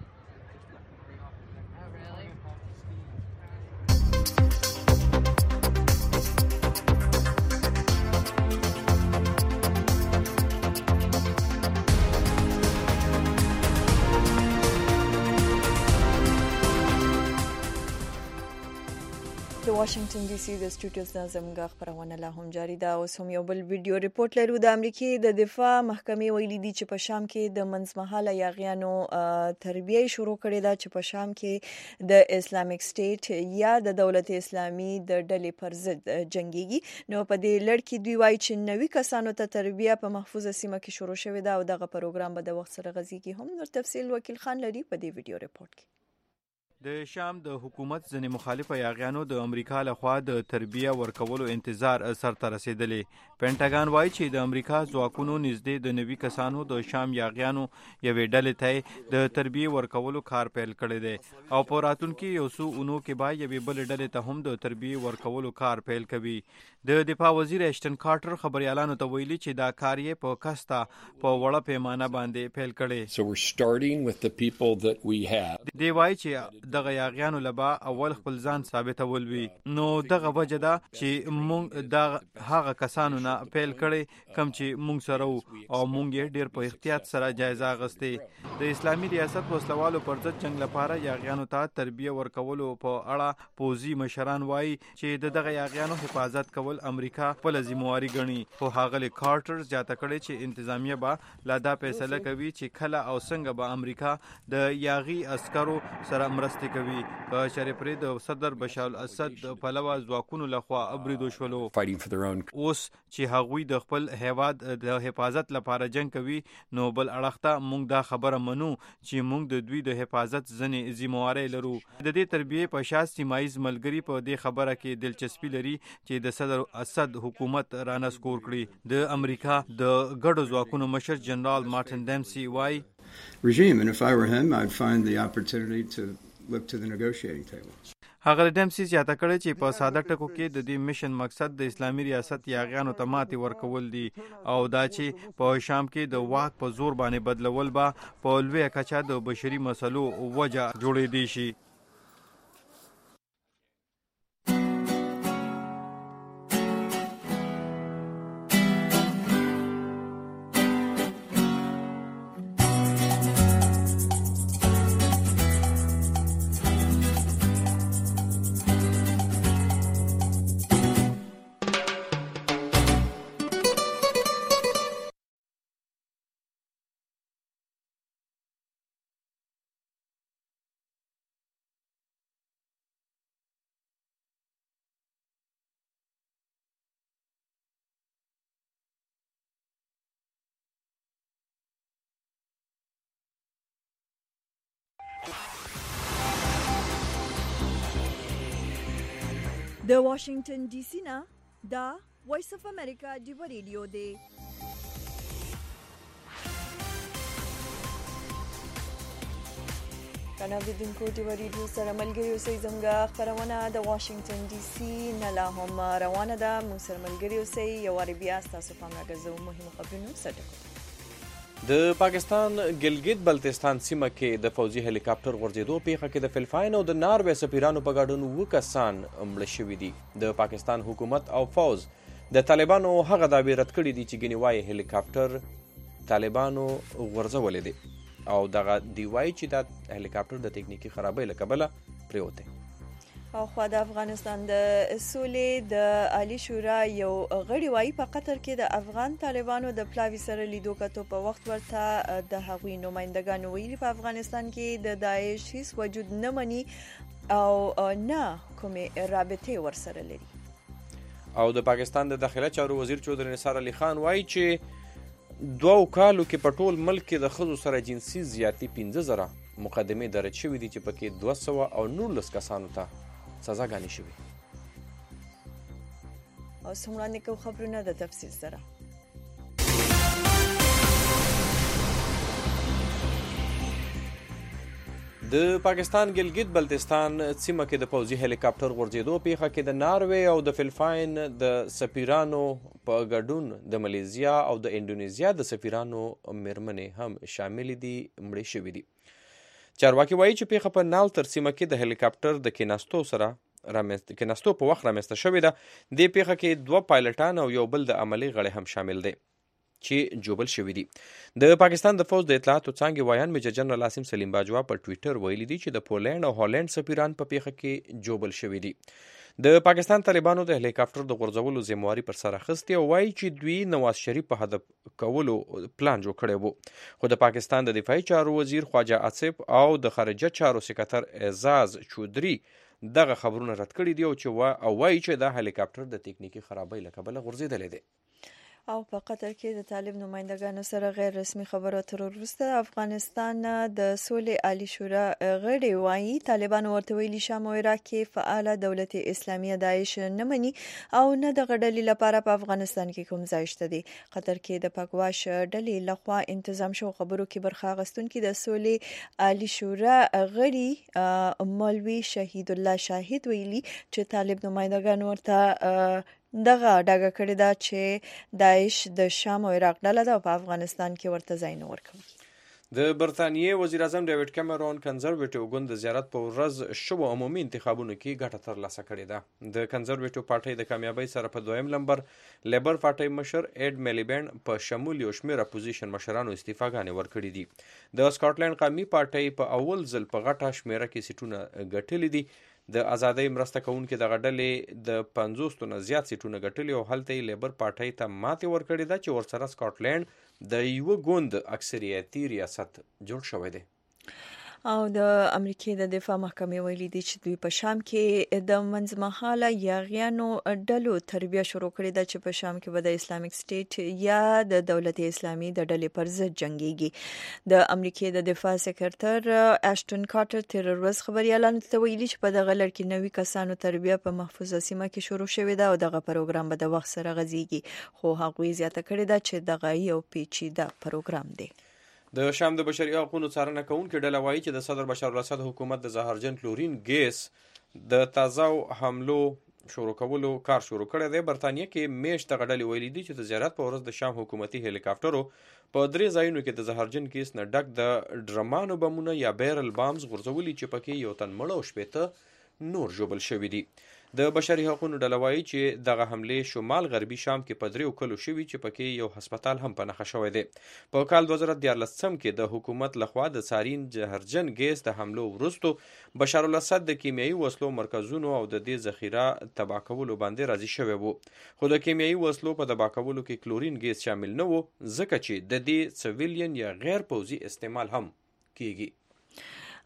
د واشنگټن ډي سي د سټوډیوز نه زموږ خبرونه لا هم جاري ده. اوس هم یو بل ویډیو ریپورت لرو. د امریکای د دفاع محکمې ویلي دي چې په شام کې د منځمهاله یاغیانو تربیه شروع کړې ده چې په شام کې د اسلامیک سټیټ یا د دولت اسلامي د ډلې پر ضد جنگيږي. نو په دې لړ کې دوی وایي چې نوي کسانو ته تربیه په محفوظه سیمه کې شروع شوې ده او دغه پروګرام به د وخت سره غځيږي. هم نور تفصیل وکیل خان لري په دې ویډیو ریپورت کې. د شام د حکومت ځنې مخالفه یاغیانو د امریکا لخوا د تربیه ورکولو انتظار سرته رسیدلې. پینټاګان وایي چې د امریکا ځواکونو نږدې د نوي کسانو د شام یاغیانو یوې ډلې ته د تربیه ورکولو کار پیل کړی دی او په راتلونکي یو څو اونو کې به یوې بلې ډلې ته هم د تربیه ورکولو کار پیل کوي. د دفاع وزیر اشټن کارټر خبريالانو ته ویلي چې دا کار یې په کستا په وړه پیمانه باندې پیل کړی. So we're starting with the people that we have. دی وایي چې دغه یاغیانو لبا اول خپل ځان ثابتول وي. نو دغه وجه ده چې مونږ د هغه کسانو نه پیل کړي کم چې مونږ سره او مونږ یې ډیر په احتیاط سره جایزه اخیستې. د اسلامي ریاست وسلوالو پر ضد جنگ لپاره یاغیانو ته تربیه ورکولو په اړه پوزي مشران وایي چې د دغه یاغیانو حفاظت کول امریکا خپل ذمہواری ګڼي. خو ښاغلی کارټر زیاته کړې چې انتظامیه به لا دا فیصله کوي چې کله او څنګه به امریکا د یاغي عسکرو سره مرسته کوي. په شریپري د صدر بشار الاسد پلوه ځواکونو لخوا ابریدو شولو. اوس چې هغوی د خپل هیواد د حفاظت لپاره جنگ کوي نو بل اړخته مونږ دا خبره منو چې مونږ د دوی د حفاظت ځنې ذمہواری لرو. د دې تربیه په شا سیمایز ملګری په دې خبره کې دلچسپي لري چې د صدر اسد حکومت رانسکور کړي. د امریکا د ګډو ځواکونو مشر جنرال مارټن ډیمسي وایي regime and if I were him I'd find the opportunity to look to the negotiating table. هغه ډیمسي زیاته کړې چې په ساده ټکو کې د دې میشن مقصد د اسلامي ریاست یاغیانو ته ماتې ورکول دي او دا چې په شام کې د واک په زور باندې بدلول به په لویه کچه د بشري مسلو وجه جوړې دي شي. د واشنگټن ډي سي نه دا وایس اف امریکا دیو ریډیو دی. کنا بدونکو دیو ریډیو سره ملګری اوسئ. زموږ خپرونه د واشنگټن ډي سي نه لا هم روانه ده. موږ سره ملګری اوسئ. یو وارې بیا ستاسو پام راګرځوو مهمو خبرونو سره. د پاکستان ګلګت بلتستان سیمه کې د پوځي هلیکاپټر غورځېدو پیښه کې د فلپاین او د ناروې سفیرانو په ګډون اووه کسان مړه شوي دي. د پاکستان حکومت او پوځ د طالبانو هغه دعوې رد کړي دي چې ګنې وایي هلیکاپټر طالبانو غورځولی دی او دغه دی وایي چې دا هلیکاپټر د تکنیکي خرابۍ له کبله پرېوتی. او خو د افغانستان د سولې د عالی شورا یو غړي وایي په قطر کې د افغان طالبانو د پلاوي سره لیدو کتو په وخت ورته د هغوی نمائندګانو ویلي په افغانستان کې د داعش هیڅ وجود نه مني او نه کومې رابطې ورسره لري. او د پاکستان د داخله چارو وزیر چودري نثار علي خان وایي چې دوه کالو کې په ټول ملک کې د ښځو سره جنسي زیاتي پنځه زره مقدمې درج شوي دي چې پکې دوه سوه او نولس کسانو ته سزاګانې شوي. او څومره کو خبرونه د تفصیل سره. د پاکستان ګلګت بلتستان سیمه کې د پوځي هلیکاپټر غورځېدو پیښه کې د ناروې او د فلپاین د سفیرانو په ګډون د ملیزیا او د انډونیزیا د سفیرانو میرمنې هم شامل دي مړې شوي دي. چارواکي وایي چې پیښه په نال تر سیمه کې د هلیکاپټر د کېناستو سره رامنځته کېناستو په وخت رامنځته شوې ده. دې پیښه کې دوه پایلټان او یو بل د عملي غړی هم شامل دی چې جوبل شوي دي. د پاکستان د فوج د اطلاعاتو څانګې وایان میجر جنرال عاصم سلیم باجوا په ټویټر ویلي دي چې د پولینډ او هالند سفیران په پیښه کې جوبل شوي دي. د پاکستان طالبانو د هلیکاپټر د غورځولو ذمہواري پر سر اخیستې او وایي چې دوی نواز شریف په هدف کولو پلان جوړ کړی وو. خو د پاکستان د دفاعي چارو وزیر خواجه آصف او د خارجه چارو سکرتر اعزاز چودري دغه خبرونه رد کړي دي او چې او وایي چې دا هلیکاپټر د تکنیکي خرابۍ له کبله غورځېدلی دی. او په قطر کې د طالب نمائندګانو سره غیر رسمي خبرو تر وروسته افغانستان د سولې عالی شورا غړي وایي طالبان ورته ویلي شام او عراق کې فعال دولت اسلامي داعش نه مني او نه د غړلې لپاره په افغانستان کې کوم ځای شته دي. قطر کې د پاکواش ډلې لخوا تنظیم شو خبرو کې برخه اخیستونکي د سولې عالی شورا غړي مولوي شهید الله شاهد ویلي چې طالب نمائندګان ورته دغه ډاګه کړې ده چې داعش د شام او عراق ډله ده او په افغانستان کې ورته ځای نه ورکوي. د برطانیې وزیر اعظم ډیوډ کیمرون کنزرویټیو ګوند د زیارت په ورځ شوو عمومي انتخابونو کې ګټه ترلاسه کړې ده. د کنزرویټیو پارټۍ د کامیابۍ سره په دویم نمبر لیبر پارټۍ مشر ایډ میلیبینډ په شمول یو شمېر اپوزیشن مشرانو استعفاګانې ورکړي دي. د سکاټلند قومي پارټۍ په اول ځل په غټه شمېره کې سیټونه ګټلي دي. د ازادۍ مرسته کوونکې دغه ډلې د پنځوس نه زیات سیټونه ګټلي او هلته یې لیبر پارټۍ ته ماتې ورکړې ده چې ورسره سکاټلند د یوه ګوند اکثریتي ریاست جوړ شوی دی. او د امریکای د دفاع محکمې ویلي دي چې دوی په شام کې د منځمهاله یاغیانو ډلو تربیه شروع کړې ده چې په شام کې به د اسلامیک سټیټ یا د دولت اسلامي د ډلې پر ضد جنګيږي. د امریکای د دفاع سکرتر اشټون کارټر تر ورځ خبريالانو ته ویلي چې په دغه لړ کې نوي کسانو تربیه په محفوظه سیمه کې شروع شوې ده او دغه پروګرام به د وخت سره غځيږي. خو هغوی زیاته کړې ده چې دغه یو پیچیده پروګرام دی. د شام د بشري حقوقو څارنه کوونکې ډله وایي چې د صدر بشار الاسد حکومت د زهرجن کلورین ګیس د تازه حملو شروع کولو کار شروع کړی دی. برطانیه کې میاشت دغه ډلې ویلي دي چې د زیارت په ورځ د شام حکومتي هلیکاپټرو په درې ځایونو کې د زهرجن ګیس نه ډک د ډرمانو بمونه یا بیرل بامز غورځولي چې پکې یو تن مړه او شپېته نور ژوبل شوي دي. د بشري حقوقو ډله وایي چې دغه حملې شمال غربي شام کې په دریو کلو شوي چې پکې یو هسپتال هم په نښه شوی دی. په کال دوه زره دیارلسم کې د حکومت لخوا د سارین زهرجن ګیس د حملو وروستو بشار الاسد د کیمیاوي وسلو مرکزونو او د دې ذخیره تباه کولو باندې راضي شوی وو. خو د کیمیاوي وسلو په تباه کولو کې کلورین ګیس شامل نه وو ځکه چې د دې سویلین یا غیر پوځي استعمال هم کیږي.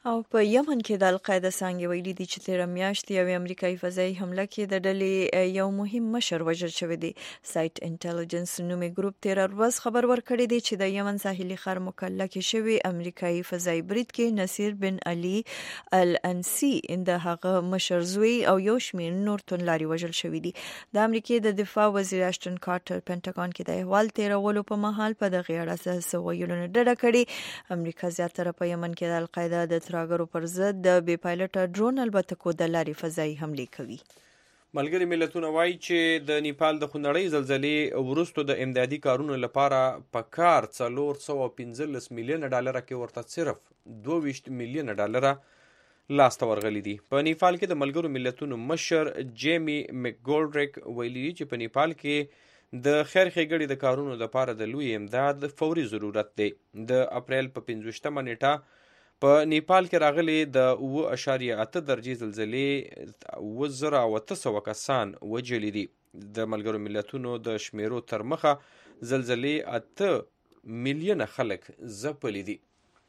او په یمن کې د القاعده څنګه ویلي دي چې تیر میاشت یو امریکایي فضایي حمله کې د ډلې یو مهم مشر وژل شوی دی. سایت انټيليجنس نومي ګروپ تیر ورځ خبر ورکړی دی چې د یمن ساحلي ښار مکلا کې شوی امریکایي فضایي برید کې نصیر بن علي الانسی د هغه مشر زوی او یو شمېر نور توندلاري وژل شوی دي. د امریکای د دفاع وزیر اشټن کارټر پینټاګون کې د احوال تیرولو په مهال په دغه اړه څه ویلو نه ډډه کړې. امریکا زیاتره په یمن کې د القاعده د ترهګرو پر ضد د بې پایلټه ډرون البتکو د لارې فضایي حملې کوي. ملګري ملتونه وایي چې د نیپال د خونړۍ زلزلې وروسته د امدادي کارونو لپاره په کار څلور سوه پنځلس میلیونه ډالره کې ورته صرف دوه ویشت میلیونه ډالره لاسته ورغلي دي. په نیپال کې د ملګرو ملتونو مشر جیمی مکګولډریک ویلي چې په نیپال کې د خیر ښېګړې د کارونو لپاره د لوی امداد فوري ضرورت دی. د اپریل په پنځویشتمه نیټه په نیپال کې راغلي د اوه اعشاریه اته درجې زلزلې اوه زره او اته سوه کسان وژلي دي. د ملګرو ملتونو د شمیرو تر مخه زلزلې اته میلیونه خلک ځپلي دي.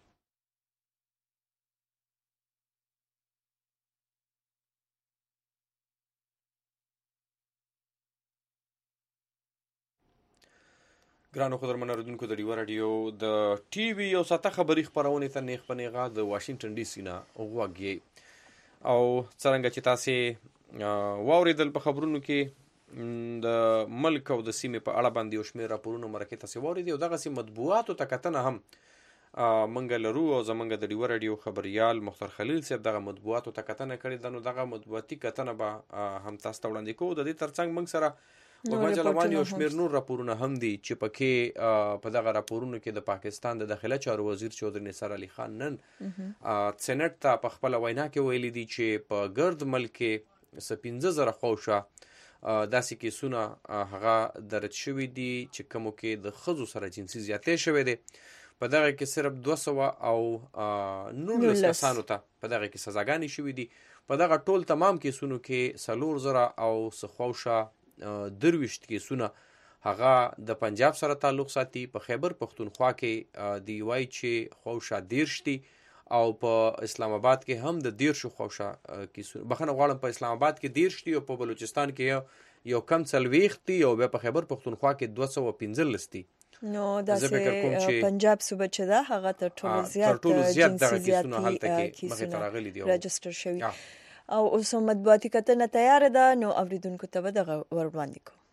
ګرانو قدرمنو اوریدونکو د ډیوه راډیو د ټي وي یو ساعته خبري خپرونې ته نیغ په نیغه د واشنگټن ډي سي نه غوږ یې او څرنګه چې تاسې واورېدل په خبرونو کې د ملک او د سیمې په اړه باندې یو شمېر راپورونه مرکې تاسې واورېدي او دغسې مطبوعاتو ته کتنه هم موږ لرو او زموږ د ډیوه راډیو خبریال مختار خلیل صاحب دغه مطبوعاتو ته کتنه کړې ده. نو دغه مطبوعاتي کتنه به هم تاسو ته وړاندې کوو. د دې ترڅنګ موږ سره وګورئ یو شمېر نور راپورونه هم دي چې پکې په دغه راپورونو کې د پاکستان د داخله چارو وزیر چودري نثار علي خان نن سېنات ته په خپله وینا کې ویلي دي چې په ګرد ملک کې څه پنځه زره خواوشا داسې کیسونه هغه درج شوي دي چې کومو کې د ښځو سره جنسي زیاتې شوی دی. په دغه کې صرف دوه سوه او نولس کسانو ته په دغه کې سزاګانې شوي دي. په دغه ټول تمام کیسونو کې څلور زره او څه خواوشا درویشت کیسونه هغه د پنجاب سره تعلق ساتي. په خیبر پختونخوا کې دی وایي چې خواوشا دیرش دي او په اسلام آباد کې هم د دیرشو خواوشا کیسونه بخښنه غواړم په اسلام آباد کې دیرش دي او په بلوچستان کې یو کم څلوېښت دي او بیا په خیبر پختونخوا کې دوه سوه پنځلس دي. نو داسې پنجاب صوبه چې ده هغه تر ټولو زیات جنسي زیاتې کیسونه راجستر شوي او اوس مطبوعاتي کتنه تیار ده. نو اوریدونکو ته به دغه ور وړاندې کوو.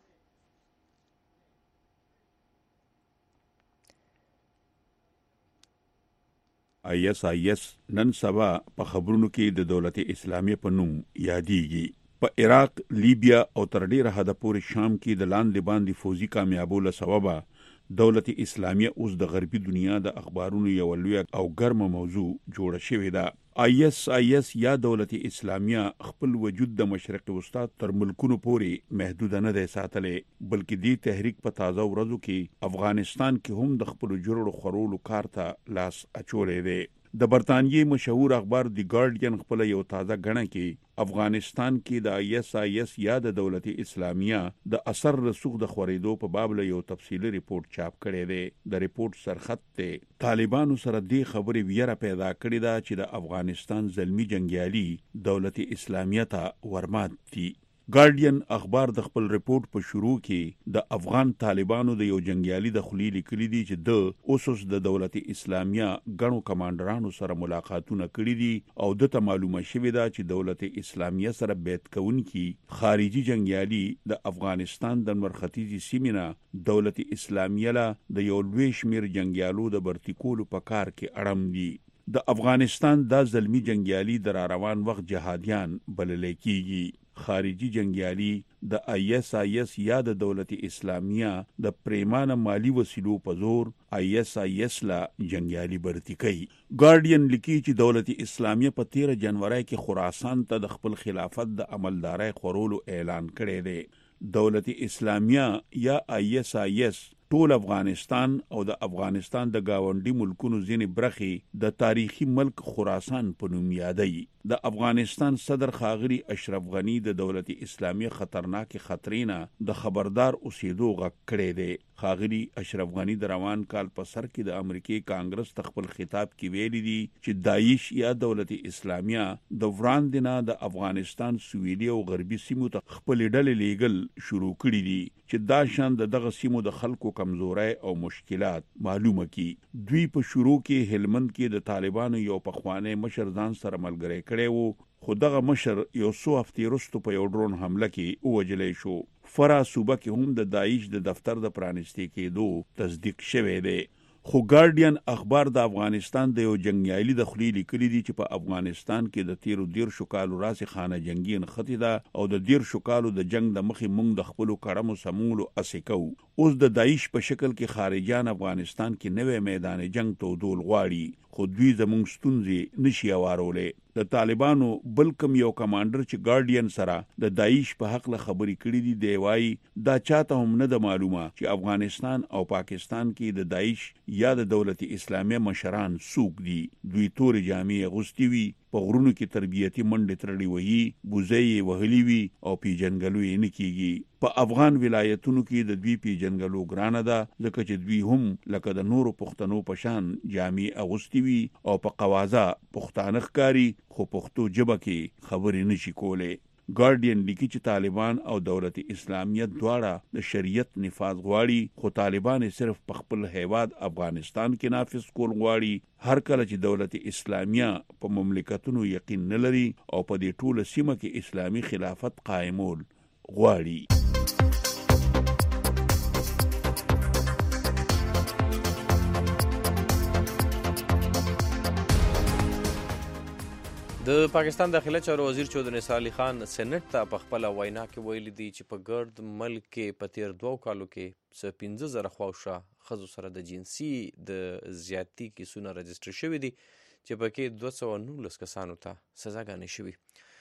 آی ایس آی ایس نن سبا په خبرونو کې د دولت اسلامي په نوم یادېږي. په عراق، لیبیا او تر ډیره حده پورې شام کې د لاندې باندې فوزي کامیابو له سببه دولت اسلامیه اوس د غربي دنیا د اخبارونو یو لوی او ګرمه موضوع جوړه شوې ده. آی ایس آی ایس یا دولت اسلامیه خپل وجود د مشرق وسطا تر ملکونو پورې محدود نه دی ساتلی، بلکې دې تحریک په تازه ورځو کې افغانستان کې هم د خپل جوړو خورولو کار ته لاس اچولی دی. د برطانیې مشهور اخبار دی ګارډین خپل یو تازه غنه کې افغانستان کې د آی ایس آی ایس یا د دولت اسلامیه د اثر رسوخ د خورېدو په باب له یو تفصیلي ریپورت چاپ کړی دی. د ریپورت سرخط ته طالبانو سره دې خبرې ویره پیدا کړې ده چې د افغانستان زلمی جنگیالي دولت اسلامیه ته ورمات دي. ګارډین اخبار د خپل ریپورت په شروع کې د افغان طالبانو د یو جنگیالي د خلی لیکلي دي چې د اوسوس د دولت اسلامیه غنو کمانډرانو سره ملاقاتونه کړي دي او د ته معلومه شوې ده چې دولت اسلامیه سره بیعت کوونکي خارجي جنگیالي د افغانستان د مرختیزي سیمینه دولت اسلامیه له د یو لوی شمیر جنگیالو د برتی کولو په کار کې اړم دي. د افغانستان د زلمی جنگیالي د روان وخت جهادیان بلل کېږي. خارجي جنگیالي د آی ایس آی ایس یا د دولت اسلامیه د پریمانه مالی وسیلو په زور آی ایس آی ایس لا جنگیالي برتی کوي. ګارډین لیکي چې دولت اسلامیه په تیره جنوري کې خراسان ته د خپل خلافت د عملدارۍ خورولو اعلان کړی دی. دولت اسلامیه یا آی ایس آی ایس ټول افغانستان او د افغانستان د گاونډي ملکونو ځینې برخې د تاریخي ملک خراسان په نوم یادوي. د افغانستان صدر ښاغلي اشرف غنی د دولت اسلامي خطرناک خطرینا د خبردار اوسېدو غږ کړی دی. ښاغلي اشرف غنی د روان کال په سر کې د امریکای کانګرس خپل خطاب کې ویلي دي چې داعش یا دولت اسلامیه د وړاندې نه د افغانستان سویلي او غربي سیمو ته خپل ډلې لیږل شروع کړي دي چې دا شان د دغه سیمو د خلکو کمزوري او مشکلات معلومه کی. دوی په شروع کې هلمند کې د طالبانو یو پخوانی مشر ځان سره ملګری کړی وو، خو دغه مشر یو څو هفتې وروسته په یو ډرون حمله کې ووجلی شو. فرا صوبه کې هم د داعش د دفتر د پرانیستي کېدو تصدیق شوی دی. خو ګارډین اخبار د افغانستان د یو جنگیالي د خلی لیکلي دي چې په افغانستان کې د تیرو دیر شو کالو راځي خانه جنگین خطي ده او د دیر شو کالو د جنگ د مخې مونږ د خپل کړمو سمولو اسې کو. اوس د داعش په شکل کې خارجيان افغانستان کې نوې میدان جنگ ته دول غواړي، خو دوی زموږ ستونزې نشي اوارولې. د طالبانو بل کم یو کمانډر چې ګارډین سره د داعش په حق له خبرې کړې دي دی وایي دا چاته هم نه د معلومه چې افغانستان او پاکستان کې د داعش یا د دولت اسلامي مشران څوک دي. دوی تورې جامې اغوستې وي، په غرونو کې تربیتي منډې تړلې وي، بوزۍ وهلې وي او پیژنګلو یې نه کیږي. په افغان ولایتونو کې د دوی پیژنګلو ګرانه ده ځکه چې دوی هم لکه د نورو پښتنو په شان جامې اغوستې وي او په قوازه پښتانه ښکاري، خو پښتو ژبه کې خبرې نشي کولای. ګارډین لیکي چې طالبان او دولت اسلامیه دواړه د شریعت نفاذ غواړي، خو طالبان صرف په خپل هیواد افغانستان کې نافذ کول غواړي. هر کله چې دولت اسلامیه په مملکتونو یقین نه لري او په دې ټوله سیمه کې اسلامي خلافت قائمول غواړي. د پاکستان داخله چارو وزیر چودھری نثار علي خان سېنات ته په خپل وینا کې ویلي دي چې په ګرد ملک کې په تیر دوو کالو کې څه پنځه زره خواوشا ښځو سره د جنسي د زیاتي کیسونه رجسټر شوي دي چې پکې دوه سوه نولس کسانو ته سزاګانې شوي.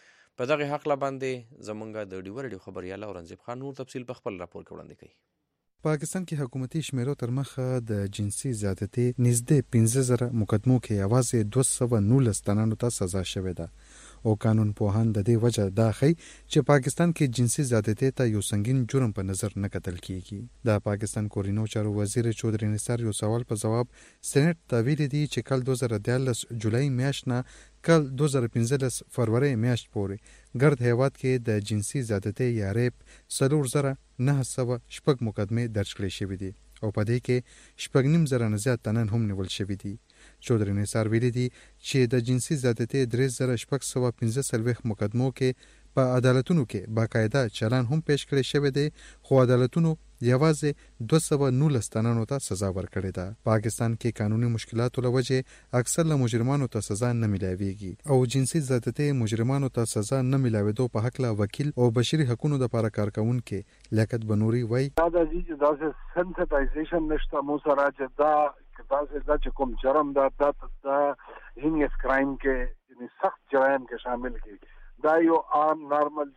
په دغه حقله باندې زمونږ د ډیو ریډیو خبريال اورنګزیب خان نور تفصیل په خپل راپور کې وړاندې کوي. پاکستان کې حکومتي شمیرو تر مخه د جنسي زیاتتي نږدې پنځه زره مقدمو کې یوازې دوه سوه نولس تنانو ته سزا شوې ده او قانون پوهان د دې وجه دا ښيي چې پاکستان کې جنسي زیاتتي ته یو سنگین جرم په نظر نه کتل کیږي. د پاکستان کورینو چارو وزیر چودھری نثار یو سوال په جواب سېنات ته ویلي دي چې کال دوه زره دیارلس جولای میاشت نه کال دوه زره پنځلس فروری میاشت پورې ګرد هیواد کې د جنسي زیاتتي یا ریپ څلور زره نه سوه شپږ مقدمې درج کړې شوې دي او په دې کې شپږ نیم زره نه زیات تنان هم نیول شوي دي. چودھری نثار ویلي دي چې د جنسي زیاتتي درې زره شپږ سوه پنځه څلوېښت مقدمو کې په عدالتونو کې باقاعده چلان هم پیش کړی شوی دی، خو عدالتونو یوازې دوه سوه نولس تنانو ته سزا ورکړې ده. پاکستان کې قانوني مشکلاتو له وجې اکثر له مجرمانو ته سزا نه میلاویږي او جنسي زیاتتي مجرمانو ته سزا نه میلاوېدو په حق له وکیل او بشري حقوقو لپاره کارکونکي لیاقت بنوري وایي دا د دې داسې سنسټایزیشن نشته مو سره چې دا داسې دا چې کوم جرم دا دا هینیس کرایم کې یعنی سخت جرایم کې شامل کی دا یو عام نارمل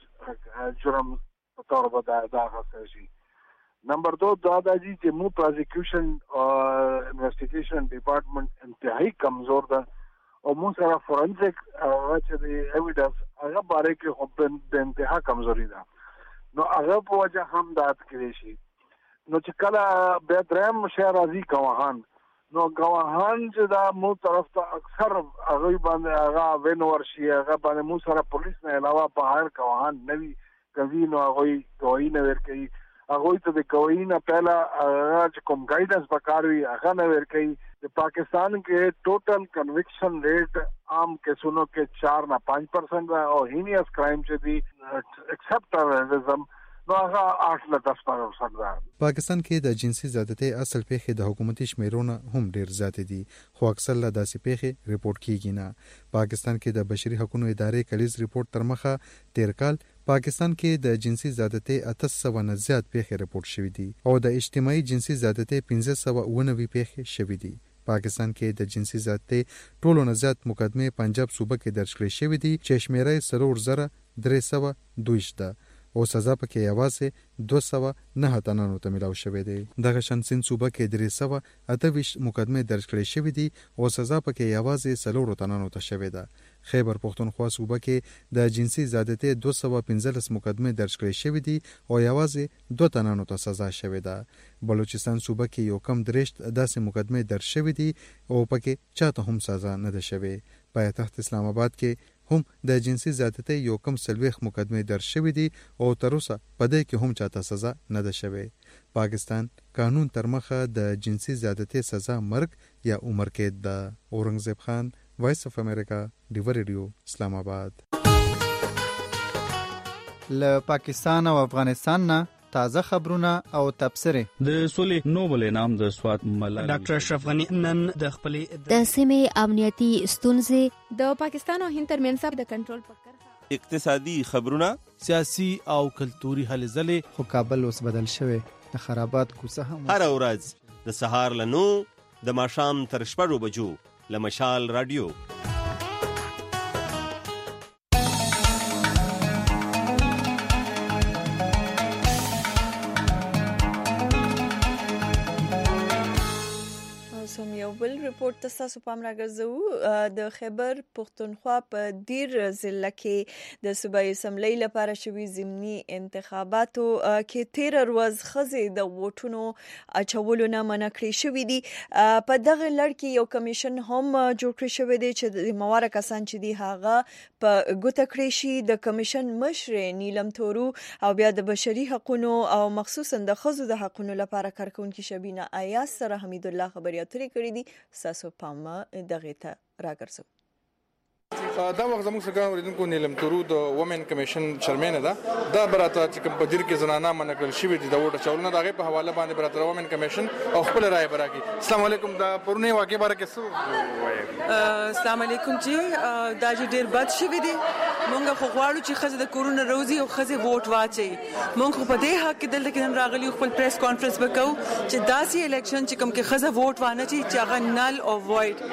جرم په تور باندې دا غوښتل شي. نمبر دو دا د دې چې مو پروزیکیوشن او انویسټیګیشن ډپارټمنټ انتهایی کمزور ده او مو سره فورنزیک چې د ایویډنس هغه باره کې خو د انتها کمزوري ده. نو هغه په وجه هم دات کړی شي. نو چې کله به درم شهر راځي گواهان نو گواهان چې دا مو طرف ته اکثر هغه باندې هغه وینور شي هغه باندې مو سره پولیس نه علاوه په هر گواهان نوي کوي نو هغه گواهی نه ورکوي. هغه ته د گواهی نه پهلا هغه کوم ګایډنس پکاروي هغه نه ورکوي. د پاکستان کې ټوټل کنوکشن ریټ عام کیسونو کې چار نه پانچ پرسنٹ او هینیس کرایم چې دی ایکسپټ ټیرریزم نو هغه آٹھ له دس پرسنٹ ده. پاکستان کې د جنسي زیاتتي اصل پیښې د حکومتي شمیرونه هم ډیر زیات دي خو اکثر له داسې پیښې ریپورت کیږي نه. پاکستان کې د بشري حقوقو ادارې کلیز ریپورت تر مخه تیر کال پاکستان کې د جنسي زیاتتي اته سوه نه زیات پیښې ریپورت شوې دي او د اجتماعي جنسي زیاتتي پنځه سوه اوه نوي پیښې شوې دي. پاکستان کې د جنسي زیاتتي ټولو نه زیات مقدمې پنجاب صوبه کې درج کړې شوې دي چې شمیره یې څلور زره درې سوه دویشت ده او سزا پکې یوازې دوه سوه نه تنانو ته ملاو شوې دی. دغه شان سند صوبه کې درې سوه اته ویشت مقدمې درج کړې شوې دي او سزا پکې یوازې څلورو تنانو ته شوې ده. خیبر پښتونخوا صوبه کې د جنسي زیاتې دوه سوه پنځلس مقدمه درج کړې شوې دي او یوازې دوه تنانو ته سزا شوې ده. بلوچستان صوبه کې یو کم درشت داسې مقدمه درج شوې دي او پکې چاته هم سزا نه ده شوې. پایتخت اسلام آباد کې هم د جنسي زیاتې یو کم سلويخ مقدمه درج شوې دي او تر اوسه په دې کې هم چاته سزا نه ده شوې. پاکستان قانون تر مخه د جنسي زیاتې سزا مرګ یا عمر قید ده. اورنګزیب خان، وایس اف امریکا، ډیور ریډیو، اسلام آباد. له پاکستان او افغانستان نه تازه خبرونه او تبصره. د سولې نوبل انعام د سوات ملالي ډاکټر اشرف غنی نن د خپلې د سیمې امنیتي ستونزې د پاکستان او هند ترمنځ د کنټرول فکر اقتصادي خبرونه سیاسي او کلتوري هلې ځلې. خو کابل اوس بدل شوی د خرابات کوڅه هم هر ورځ د سهار لنو د ماښام تر شپږو بجو له مشال رادیو. سم یو بل ریپورت تاسو پام راګرځو. د خیبر پښتونخوا په دیر ضلع کې د صوبایي اسمبلی لپاره شوي ضمني انتخاباتو کې تیر ورځ خزې د ووټونو اچولو نه منع کړې شوې دي. په دغه لړ کې یو کمیشن هم جوړ کړی شوی دی چې د مواره کسان چې دي هغه په ګوته کړی شي. د کمیشن مشر نیلم تورو او بیا د بشري حقوقو او مخصوصا د ښځو د حقوقو لپاره کارکونکي شبینه ایاز سره حمید الله خبرياتري کړی دي. ساسو پام دغه ته راګرځو. دا وخت زموږ څنګه اوریدونکو نیلم تورو د وومن کمیشن چیرمن ده. دا براته چې کوم بدیر کې زنانه منکل شوی دي د ووټ چولنه دغه په حواله باندې براته وومن کمیشن او خپل رائے براکي. السلام علیکم. دا پرونه واقع باره کې څه السلام علیکم چې دا چې ډیر بد شوی دي. مونږ خو غواړو چې خزه د کورونا روزي او خزه ووټ واچي. مونږ خو په دې حق کې دلته کې نن راغلي خپل پریس کانفرنس وکاو چې داسې الیکشن چې کوم کې خزه ووټ وانه چې هغه نل او وایډ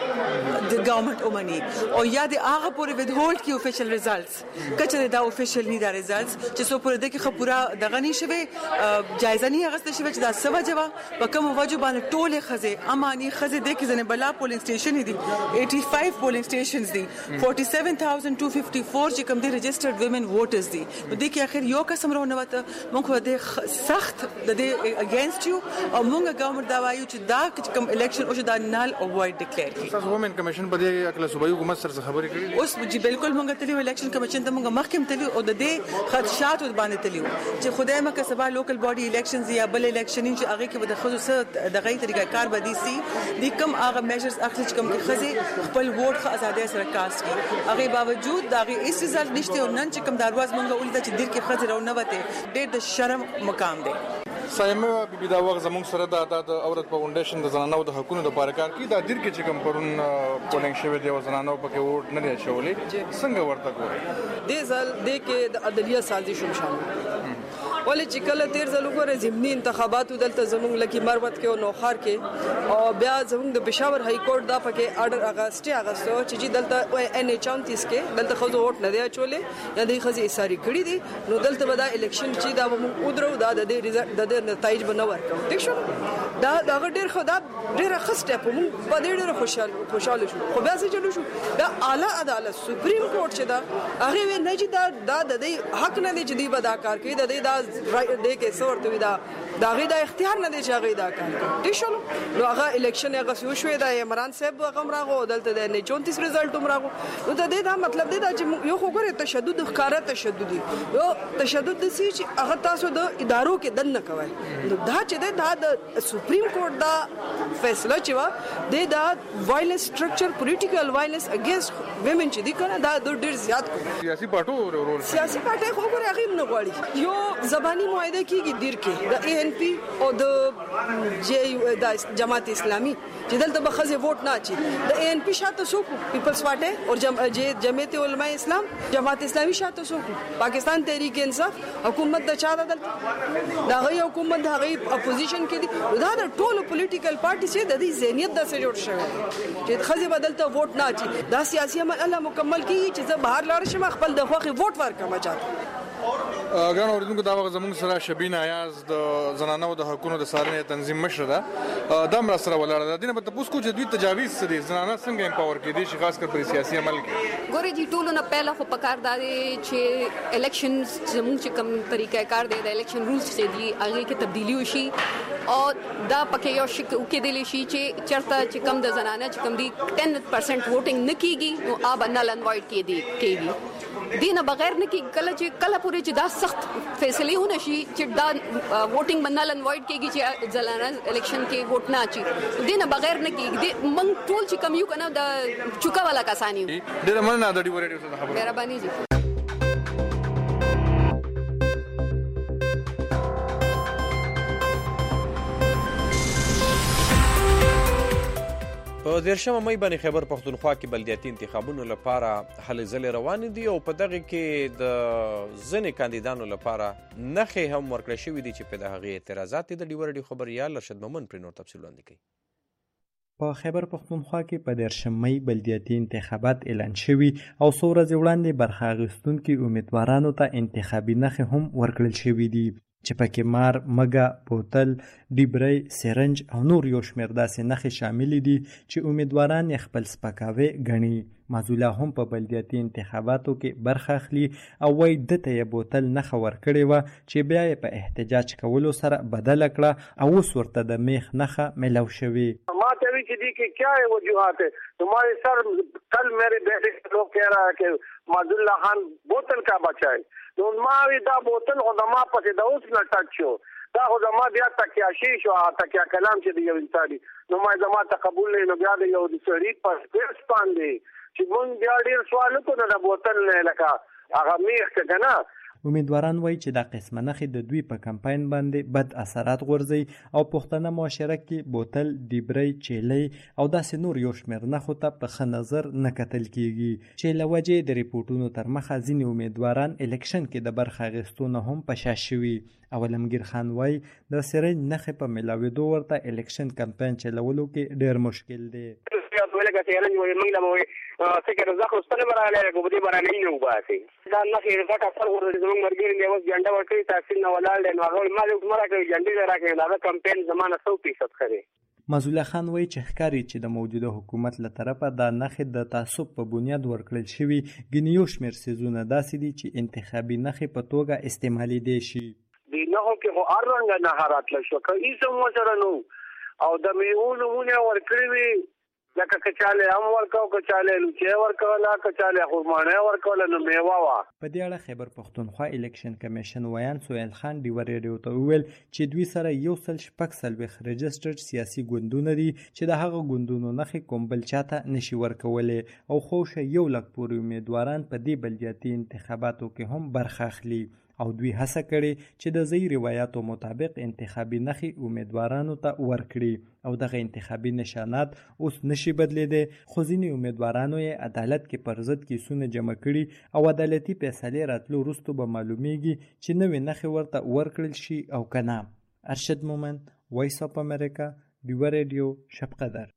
د ګورنمنت اومني او یا د هغه پورې ود هولډ کی افیشل ریزلټس کچره دا افیشل نه دا ریزلټس چې سو پورې د کې خبره دغه نشوي جایزه نه غسته شوی چې دا سبا جواب په کوم وجه باندې ټوله خزه اماني خزه د کې زنه بلا پولینګ سټیشن دي پنځه پولینګ سټیشنز دي سیاست سبعه هزار دویست و پنځه ویفتي چې کوم دي ريجسترډ ویمن ووټرز دي. نو د کې اخر یو قسم رونه وته مونږ د سخت د دې اگینست یو او مونږ ګورنمنت دا وایو چې دا کوم الیکشن او دا نال او وایډ ډیکلیئر کړي. تاسو وومن کمیشن په دې اکل صوبایي حکومت سره خبرې کړې؟ اوس جی بالکل مونږ ته الیکشن کمیشن ته مونږ مخکې تلو او د دې خدشات باندې تلو چې خدای مکه سبا لوکل باډي الیکشنز یا بل الیکشن چې هغه کې به د خصوص د غي طریقه کار بدی سي د کوم هغه میجرز اخلي چې کوم کې خزي خپل ووټ خه آزادۍ سره کاست کی. هغه باوجود دا غي اس ريزلټ نشته او نن چې کوم دروازه مونږ ولدا چې دیر کې خزي راو نه وته ډېر د شرم مقام دی. سایمه بي دا وخت زموږ سره د د اورت فاونډیشن د زنانو د حقوقو د بارکار کی دا دیر کې چې کوم پرون پولینګ شوی دی او زنانو پکې ووټ نه دی شولې څنګه ورته کوي دې ځل د کې د عدلیه سازش هم شامل ولې چې کله تیر ځل وګوره ضمني انتخابات دلته زموږ لکه مروت کې او نوخار کې او بیا زموږ د پېښور های کورټ دا پکې آرډر اگست اگست چې دلته ان ایچ چونتیس کې دلته خو ووټ نه دی چولې یا د خزي اساري کړی دي. نو دلته به دا الیکشن چې دا موږ ودرو دا د دې د نتایج بنور کوم ټیک شو دا دا ډېر خو دا ډېر خسته په موږ په ډېر خوشاله خوشاله شو. خو بیا څه چلو شو دا اعلی عدالت سپریم کورټ چې دا هغه نه چې دا دا د دې حق نه دی چې دی به دا کار کوي د دې دا دې کې څورته وي دا دا غي د اختیار نه دی چې هغه دا کار کوي ټیک شو. نو هغه الیکشن هغه شو شوې دا عمران صاحب هغه راغو دلته د نه چونتیس ريزلټ هم راغو. نو دا دې دا مطلب دی دا چې یو خو ګوره تشدد ښکارا تشدد دی یو تشدد د سي چې هغه تاسو د ادارو کې دن نه کوي. نو دا چې دا د سپریم کورټ دا فیصله چې وا د دا وایلنس سټرکچر پولیټیکل وایلنس اگینست ویمن چې دی کنه دا ډېر زیات کوي. سیاسي پارټو رول سیاسي پارټي خو ګوره هغه نه غواړي یو زبانی معاهده کیږي دیر کې د ای ان پی او د جے د جماعت اسلامي چې دلته به خزه ووټ نه اچي. د ای ان پی شاته سو پیپلز پارټي او جمعیت علماء اسلام جماعت اسلامي شاته سو پاکستان تحریک انصاف حکومت د چا دلته دا غي حکومت د غي اپوزیشن کې دي دا د ټولو پولیټیکل پارټي چې د دې ذهنیت د سره جوړ شوی چې خزه بدلته ووټ نه اچي. دا سیاسي عمل الله مکمل کیږي چې زه بهر لاړ شم خپل د خوخي ووټ ورکړم چاته ګران اوریدونکو دا وخت زموږ سره شبین ایاز د زنانو د حقوقو د څارنې تنظیم مشر ده دا هم راسره ولاړه ده. دینه به تاسو کو چې دوی تجاویز څه دي زنانه څنګه امپاور کړي شي خاص کر په سیاسي عمل کې. ګوري جی ټولو نه پهله خو پکار دی چې الیکشنز زموږ چې کوم طریقې کار دی د الیکشن رولز چې دي هغه کې تبدیلی وشي او دا پکې یو شي کې دلی شي چې چرته چې کم د زنانه چې کم دي ټن پرسنټ ووټینګ نه کیږي نو آب نه لنوایډ کې دي کیږي دینه بغیر نه کی کله چې کله پورې چې دا سخت فیصله ونه شي چې دا ووټینګ باندې لنوایډ کیږي چې زنانه الیکشن کې ووټ نه اچي دینه بغیر نه کیږي من ټول چې کم یو کنه د چوکا والا کسانی ډېر مننه د ډیو ریډیو څخه خبره مهرباني جی. په دیرشمه مې باندې خیبر پښتونخوا کې بلدیاتي انتخابونو لپاره هلې ځلې روانې دي او په دغه کې د ځینې کاندیدانو لپاره نښې هم ورکړې شوې دي چې په دغه اعتراضات د ډیو ریډیو خبریال ارشد مومن پرې نور تفصیل وړاندې کوي. په خیبر پښتونخوا کې په دیرشم مې بلدیاتي انتخابات اعلان شوي او څو ورځې وړاندې برخه اخیستونکي امیدوارانو ته انتخابي نښې هم ورکړل شوي دي چې پکې مار، مګه، بوتل، ډیبری، سرنج او نور یو شمېر داسې نښې شاملې دي چې امیدواران یې خپل سپکاوی ګڼي. معزوله هم په بلدیاتي انتخاباتو کې برخه اخلي او وایي ده ته یې بوتل نښه ورکړې وه چې بیا یې په احتجاج کولو سره بدله کړه او اوس ورته د میخ نښه میلو شوې. ما ته وی چې دی کې کیا ہے وجوہات ہے تمہارے سر کل میرے بیٹے لوگ کہہ رہا ہے کہ معزاللہ خان بوتل کا بچائے نو ما وی دا بوتل خو د ما پسې د اوس نه ټچ شو دا خو زما بیا تکیا شي شو تکیا کلام چې دی یو انساني نو ما زما تقبل نه نو بیا د یو د سړي په سپیس باندې چې مونږ بیا ډېر سوال وکړو د بوتل نه لکه هغه میخ څنګه نه. امیدواران وایي چې دا قسمه نښې د دوی په کمپاین باندې بد اثرات غورځوي او پښتنه معاشره کې بوتل، ډیبری، چیلی او داسې نور یو شمېر نښو ته په ښه نظر نه کتل کیږي چې له وجې د ریپورټونو تر مخه ځینې امیدواران الیکشن کې د برخه اخیستو نه هم په شا شوي. اولمګیر خان وایي د سرنج نښې په میلاوېدو ورته الیکشن کمپاین چلولو کې ډېر مشکل دی. فکر زخم ستنه براله کوبدي براله نه وباسي دا نه خیر غټه فرق ورته زموږ مرګري دی اوس جنډه ورکړي تحصیل نه ولاړ دی نو هغه ما له عمره کوي جنډه راکړي دا کمپاین زمانه سو فیصد خري. معزوله خان وایي چې ښکاري چې د موجوده حکومت له طرفه دا نښې د تعصب په بنیاد ورکړل شوي ګینې یو شمېر څیزونه داسې دي چې انتخابي نښې په توګه استعمالیدی شي. د نښو کې خو هر رنګه نښه راتله شوه که هېڅ هم ورسره نه او د میوو نومونه ورکړي وي لکه کچاله هم ورکاو کچاله لوچه ورکوله کچاله خرمانه ورکوله نو میوه وه. په دې اړه خیبر پښتونخوا الیکشن کمیشن ویان سهیل خان ډیوه ریډیو ته وویل چې دوی سره یو سل شپږ څلوېښت رجسټرډ سیاسي ګوندونه دي چې د هغه ګوندونو نښې کوم بل چاته نشي ورکولی او خوشه یو لک پورې امیدواران په دې بلدیاتي انتخاباتو کې هم برخه اخلي او دوی هڅه کړې چې د ځایي روایاتو مطابق انتخابي نښې امیدوارانو ته ورکړي او دغه انتخابي نشانات اوس نشي بدلیدی خو ځینې امیدوارانو یې عدالت کې پر ضد کیسونه جمع کړي او عدالتي فیصلې راتلو وروسته به معلومیږي چې نوې نښې ورته ورکړل شي او که نه. ارشد مومن، وایس اف امریکا، ډیوه ریډیو، شبقدر.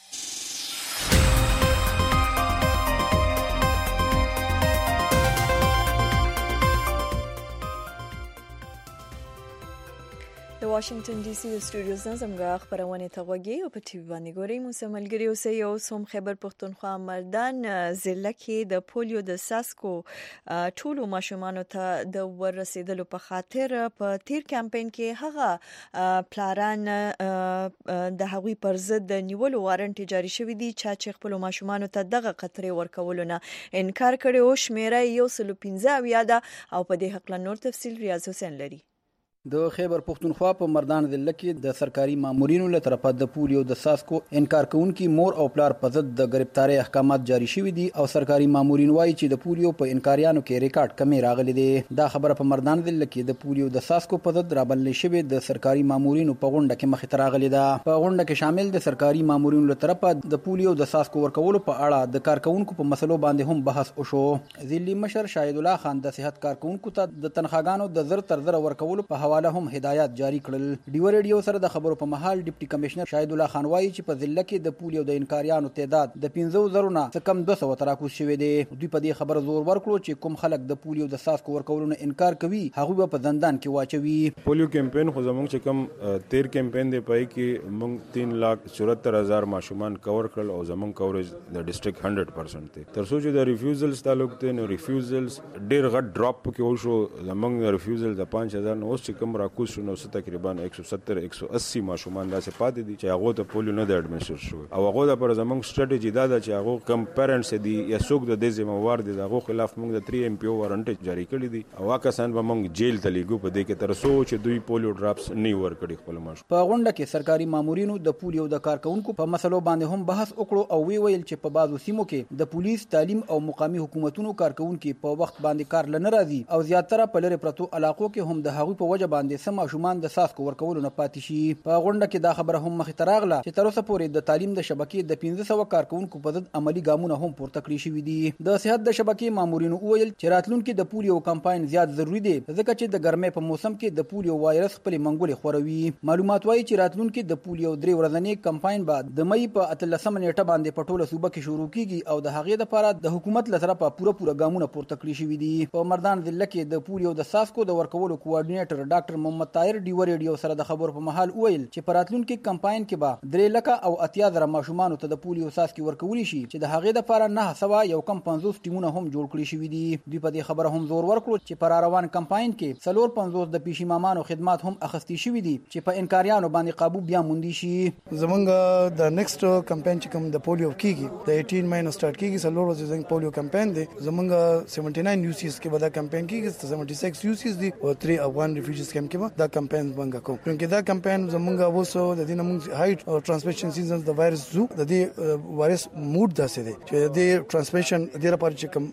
د واشنگټن ډي سي د سټوډیوز نه زموږ خبرونه ته غوږی او په ټي وي باندې ګورئ. مو سره ملګری اوسئ. یو سوم خیبر پښتونخوا مردان ضلع کې د پولیو د ساسکو ټولو ماشومانو ته د ورسېدلو په خاطر په تیر کمپاین کې هغه پلاران د هغوی پر ضد د نیولو وارنټ جاری شوی دی چې خپل ماشومانو ته دغه قطرې ورکولو نه انکار کړي او شمیره یو سل پنځه اویا ده او په دې حق له نور تفصیل ریاض حسین لري. د خیبر پښتونخوا په مردان ضلع کې د سرکاري مامورینو له طرفه د پولیو د ساسکو انکار کوونکي مور او پلار په ضد د گرفتاری احکامات جاری شوي دي او سرکاري مامورین وایي چې د پولیو په انکاریانو کې ریکارډ کمی راغلی دی. دا خبره په مردان ضلع کې د پولیو د ساسکو په ضد رابلل شوی د سرکاري مامورینو په غونډه کې مخې ته راغلی ده. په غونډه کې شامل د سرکاري مامورینو له طرفه د پولیو د ساسکو ورکولو په اړه د کارکونکو په مسلو باندې هم بحث وشو. ضلعي مشر شاهد الله خان د صحت کارکونکو ته د تنخواګانو د زر تر زر ورکولو په حواله هم هدایت جاری کړل. ډیو ریډیو سره د خبرو په مهال ډیپټي کمشنر شاهد الله خان وایي چې په ضلع کې د پولیو د انکاریانو تعداد د پنځه زره نه څه کم دوه سوه تراکوز شوی دی. دوی په دې خبره زور ورکړو چې کوم خلک د پولیو د څاڅکو ورکولو نه انکار کوي هغوی به په زندان کې واچوي. پولیو کمپین خو زموږ چې کوم تیر کمپین دی پای کې موږ تین لاک چورہتر هزار ماشومان کور کړل او زموږ کوریج د ډیسټریکټ هنډرډ پرسنټ دی. تر څو چې د ریفیوزلز تعلق دی نو ریفیوزلز ډیر غټ ډراپ کې وشو. زموږ ریفیوزل د پنځه هزار نو اوس چې کوم راکوز شو نو تقریبا یک سو ستر یک سو اسی ماشومان داسې پاتې دي چې هغه ته پولیو نه د اډمنسټر شو او هغه د پر زموږ سټریټجی دا ده چې هغه کم پیرنټس دي یا څوک د دې ذمہوار دي هغه خلاف موږ د تری ایم پی او وارنټ جاری کړی دي او واکسان به موږ جیل ته لیږو په دې کې تر څو چې دوی پولیو ډراپس نه ورکړي خپل ماشوم. په غونډه کې سرکاري مامورینو د پولیو د کارکونکو په مسلو باندې هم بحث وکړو او وی ویل چې په بازو سیمو کې د پولیس تعلیم او مقامي حکومتونو کارکونکو په وخت باندې کار لنه راځي او زیاتره په لری پرتو علاقو کې هم د هغوی په وجه باندې سم ماشومان د ساسکو ورکولو نه پاتې شي. په غونډه کې دا خبره هم مخې ته راغله چې تر اوسه پورې د تعلیم د شبکې د پنځه سوه کارکونکو په ضد عملی ګامونه هم پورته کړی شوي دي. د صحت د شبکې مامورینو وویل چې راتلونکي د پولیو کمپاین زیات ضروری دی ځکه چې د ګرمۍ په موسم کې د پولیو وایرس خپلې منګولې خوروي. معلومات وایي چې راتلونکي د پولیو درې ورځنی کمپاین به د مئی په اتلسمه نیټه باندې په ټوله صوبه کې شروع کیږي او د هغې دپاره د حکومت له طرفه پوره پوره ګامونه پورته کړي شوي دي. په مردان ضلع کې د پولیو د څاڅکو د ورکولو کوارډینیټر ډاکټر محمد طاهر ډیو ریډیو سره د خبرو په مهال وویل چې په راتلونکي کمپاین کې به درې لکه او اتیا زره ماشومانو ته د پولیو څاڅکي ورکولی شي چې د هغې دپاره نه سوه یو کم پنځوس ټیمونه هم جوړ کړي شوي دي. دوی په دې خبره هم زور ورکړو چې په راروان کمپاین کې څلور پنځوس د پیشیمامانو خدمات هم اخیستي شوي دي چې په انکاریانو باندې قابو بیا موندي شي. زمونږ د نیکسټ کمپاین چې کوم د پولیو کیږي د اټین مای نه سٹارټ کیږي څلور ورځې زموږ پولیو کمپاین دی. زمونږ سیونټي ناین یو سیز کې به دا کمپاین کیږي سیونټي سکس یو سیز دي او تری افغان ریفیوجیز کیمپ کې به دا کمپاین څنګه کوو کیونکې دا کمپاین زمونږ اوسو د دې نمونږ هایټ او ترانسمیشن سیزنز د وایرس زو د دې وایرس موډ داسې دی چې د ترانسمیشن د لپاره چې کوم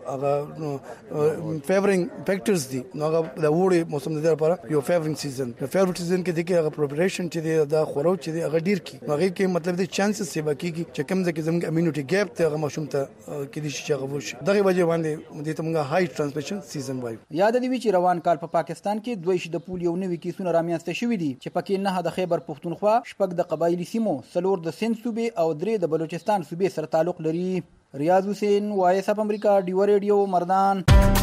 هغه فیورینګ فیکټرز دي نو هغه د وړي موسم د لپاره یو فیورینګ سیزن د فیورینګ سیزن کې د هغه پریپریشن چې دی دا خورو چې دی هغه ډیر کی هغه کې مطلب د چانسز سیوا کیږي چې کوم ځکه زموږ امیونټي ګیپ ته هغه مشوم ته کې دي چې هغه وشي دغه وجه باندې د تمغه هاي ترانسمیشن سیزن وایو. یاد دی چې روان کال په پا پاکستان کې دوی شي د پولیو نوي کیسونه رامنځته شوي دي چې پکې نه د خیبر پختونخوا شپږ د قبایلی سیمو څلور د سند صوبې او درې د بلوچستان صوبې سره تعلق لري. ریاض حسین وایس اپ امریکا ډیو ریډیو مردان.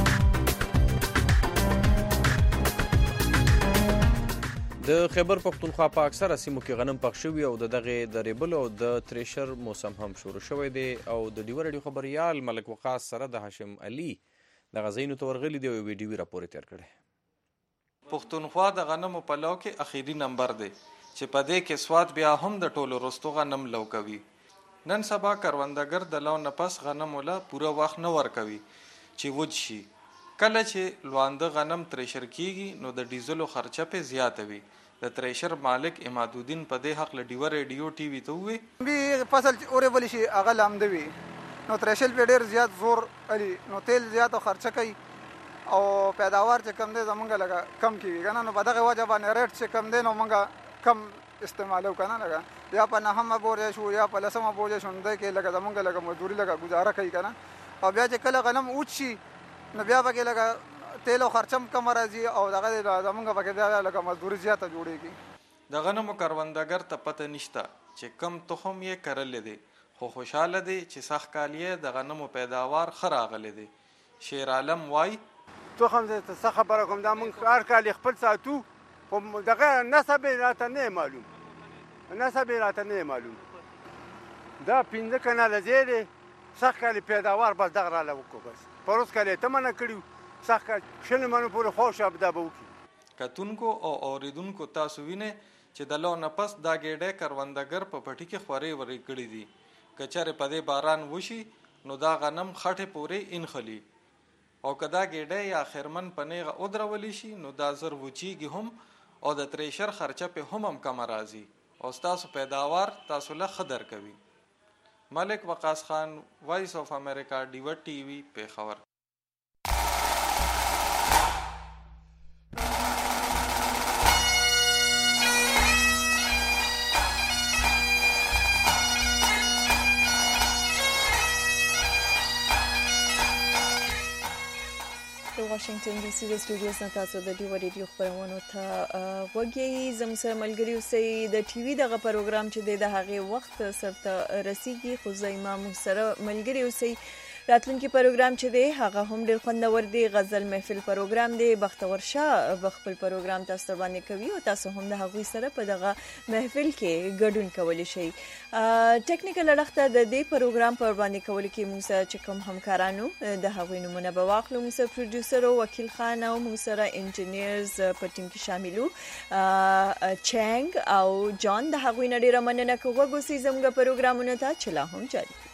د خیبر پختونخوا په اکثره سیمو کې غنم پخ شوي او د دغه د ریبل او د تریشر موسم هم شروع شوی دی او د ډیو ریډیو خبريال ملک وقاص سره د هاشم علي د غزینو تورغلی دی او ویډیو راپور تیار کړی. پختونخوا د غنمو په لو کې اخیری نمبر دی چې په دې کې سواد بیا هم د ټولو رستو غنم لو کوي. نن سبا کروندګر د لو نه پس غنم ولا پوره وخت نه ور کوي چې وځ شي. کله چې لوانده غنم تریشر کیږي نو د ډیزلو خرچه په زیاته وي. د تریشر مالک امادالدین په دې حق له ډیو ریډیو ټي وي ته وي به فصل اورې بلی شي هغه لامده وي نو تریشل په ډیر زیات زور علي نو تیل زیات خرچه کوي او پیداوار چې کم دی زمونږ لګه کم کیږي کنه نو په دغه وجه باندې ریټ چې کم دی نو مونږ کم استعمالو کنه لګه یا په نهمه بورې شو یا په لسمه بورې شو نو کې لګه زمونږ لګه مزدوري لګه گزاره کوي کنه او بیا چې کله غنم اوچ شي نو بیا پکې لګه تیل او خرچم کم راځي او دغه زمونږ پکې دا لګه مزدوري زیاته جوړیږي. د غنمو کروندګر ته پته نشته چې کم تخم یې کرلې دی خو خوشاله دی چې سخت کالیه د غنمو پیداوار خراغلی دی. شیر عالم وای تخم زه ته څه خبره کوم دا مونږ هر کال خپل ساتو خو دغه نسب راته نه معلوم نسب راته نه معلوم دا پنځه کناله ځای دی سخت کالی پیداوار بس دغه راله وکړو بس پروس کالی ته منه کړي سخت کال شل منو پورې خوش ابدا به وکړي. کتونکو او اوریدونکو تاسو وینئ چې د لو نه پس دا ګېډۍ کروندګر په پټي کې خورې ورې کړي دي. که چېرې په دې باران وشي نو دا غنم خټې پورې انخلي او که دا ګېډۍ یا خیرمن په نیغه ودرولی شي نو دا زر وچیږي هم او د تریشر خرچه په هم هم کمه راځي او ستاسو پیداوار تاسو له ښه درکوي. ملک وقاص خان وایس اف امریکا ډیو ټي وي پیښور. د واشنگټن ډي سي د سټوډیوز نه تاسو د ډیو ریډیو خبرونو ته وګورئ. زموږ سره ملګری اوسئ. د ټي وي دغه پروګرام چې د هغه وخت سره رسیدي خو زما موږ سره ملګری اوسئ. راتلونکي پروګرام چې دی هغه هم ډېر خوندور دی. غزل محفل پروګرام دی. بختور شاه بخپل پروګرام تاسو باندې کوي او تاسو هم د هغوی سره په دغه محفل کې ګډون کولی شئ. ټیکنیکل اړخ د دې پروګرام پر باندې کول کې موږ سره چې کوم همکارانو د هغوی نومونه به واخلو. موږ سره پروډوسر او وکیل خان او موږ سره انجینیرز په ټیم کې شاملو چنګ او جان. د هغوی نه ډېره مننه کوو. وګورئ زموږ پروګرامونه ته چې لا هم جاري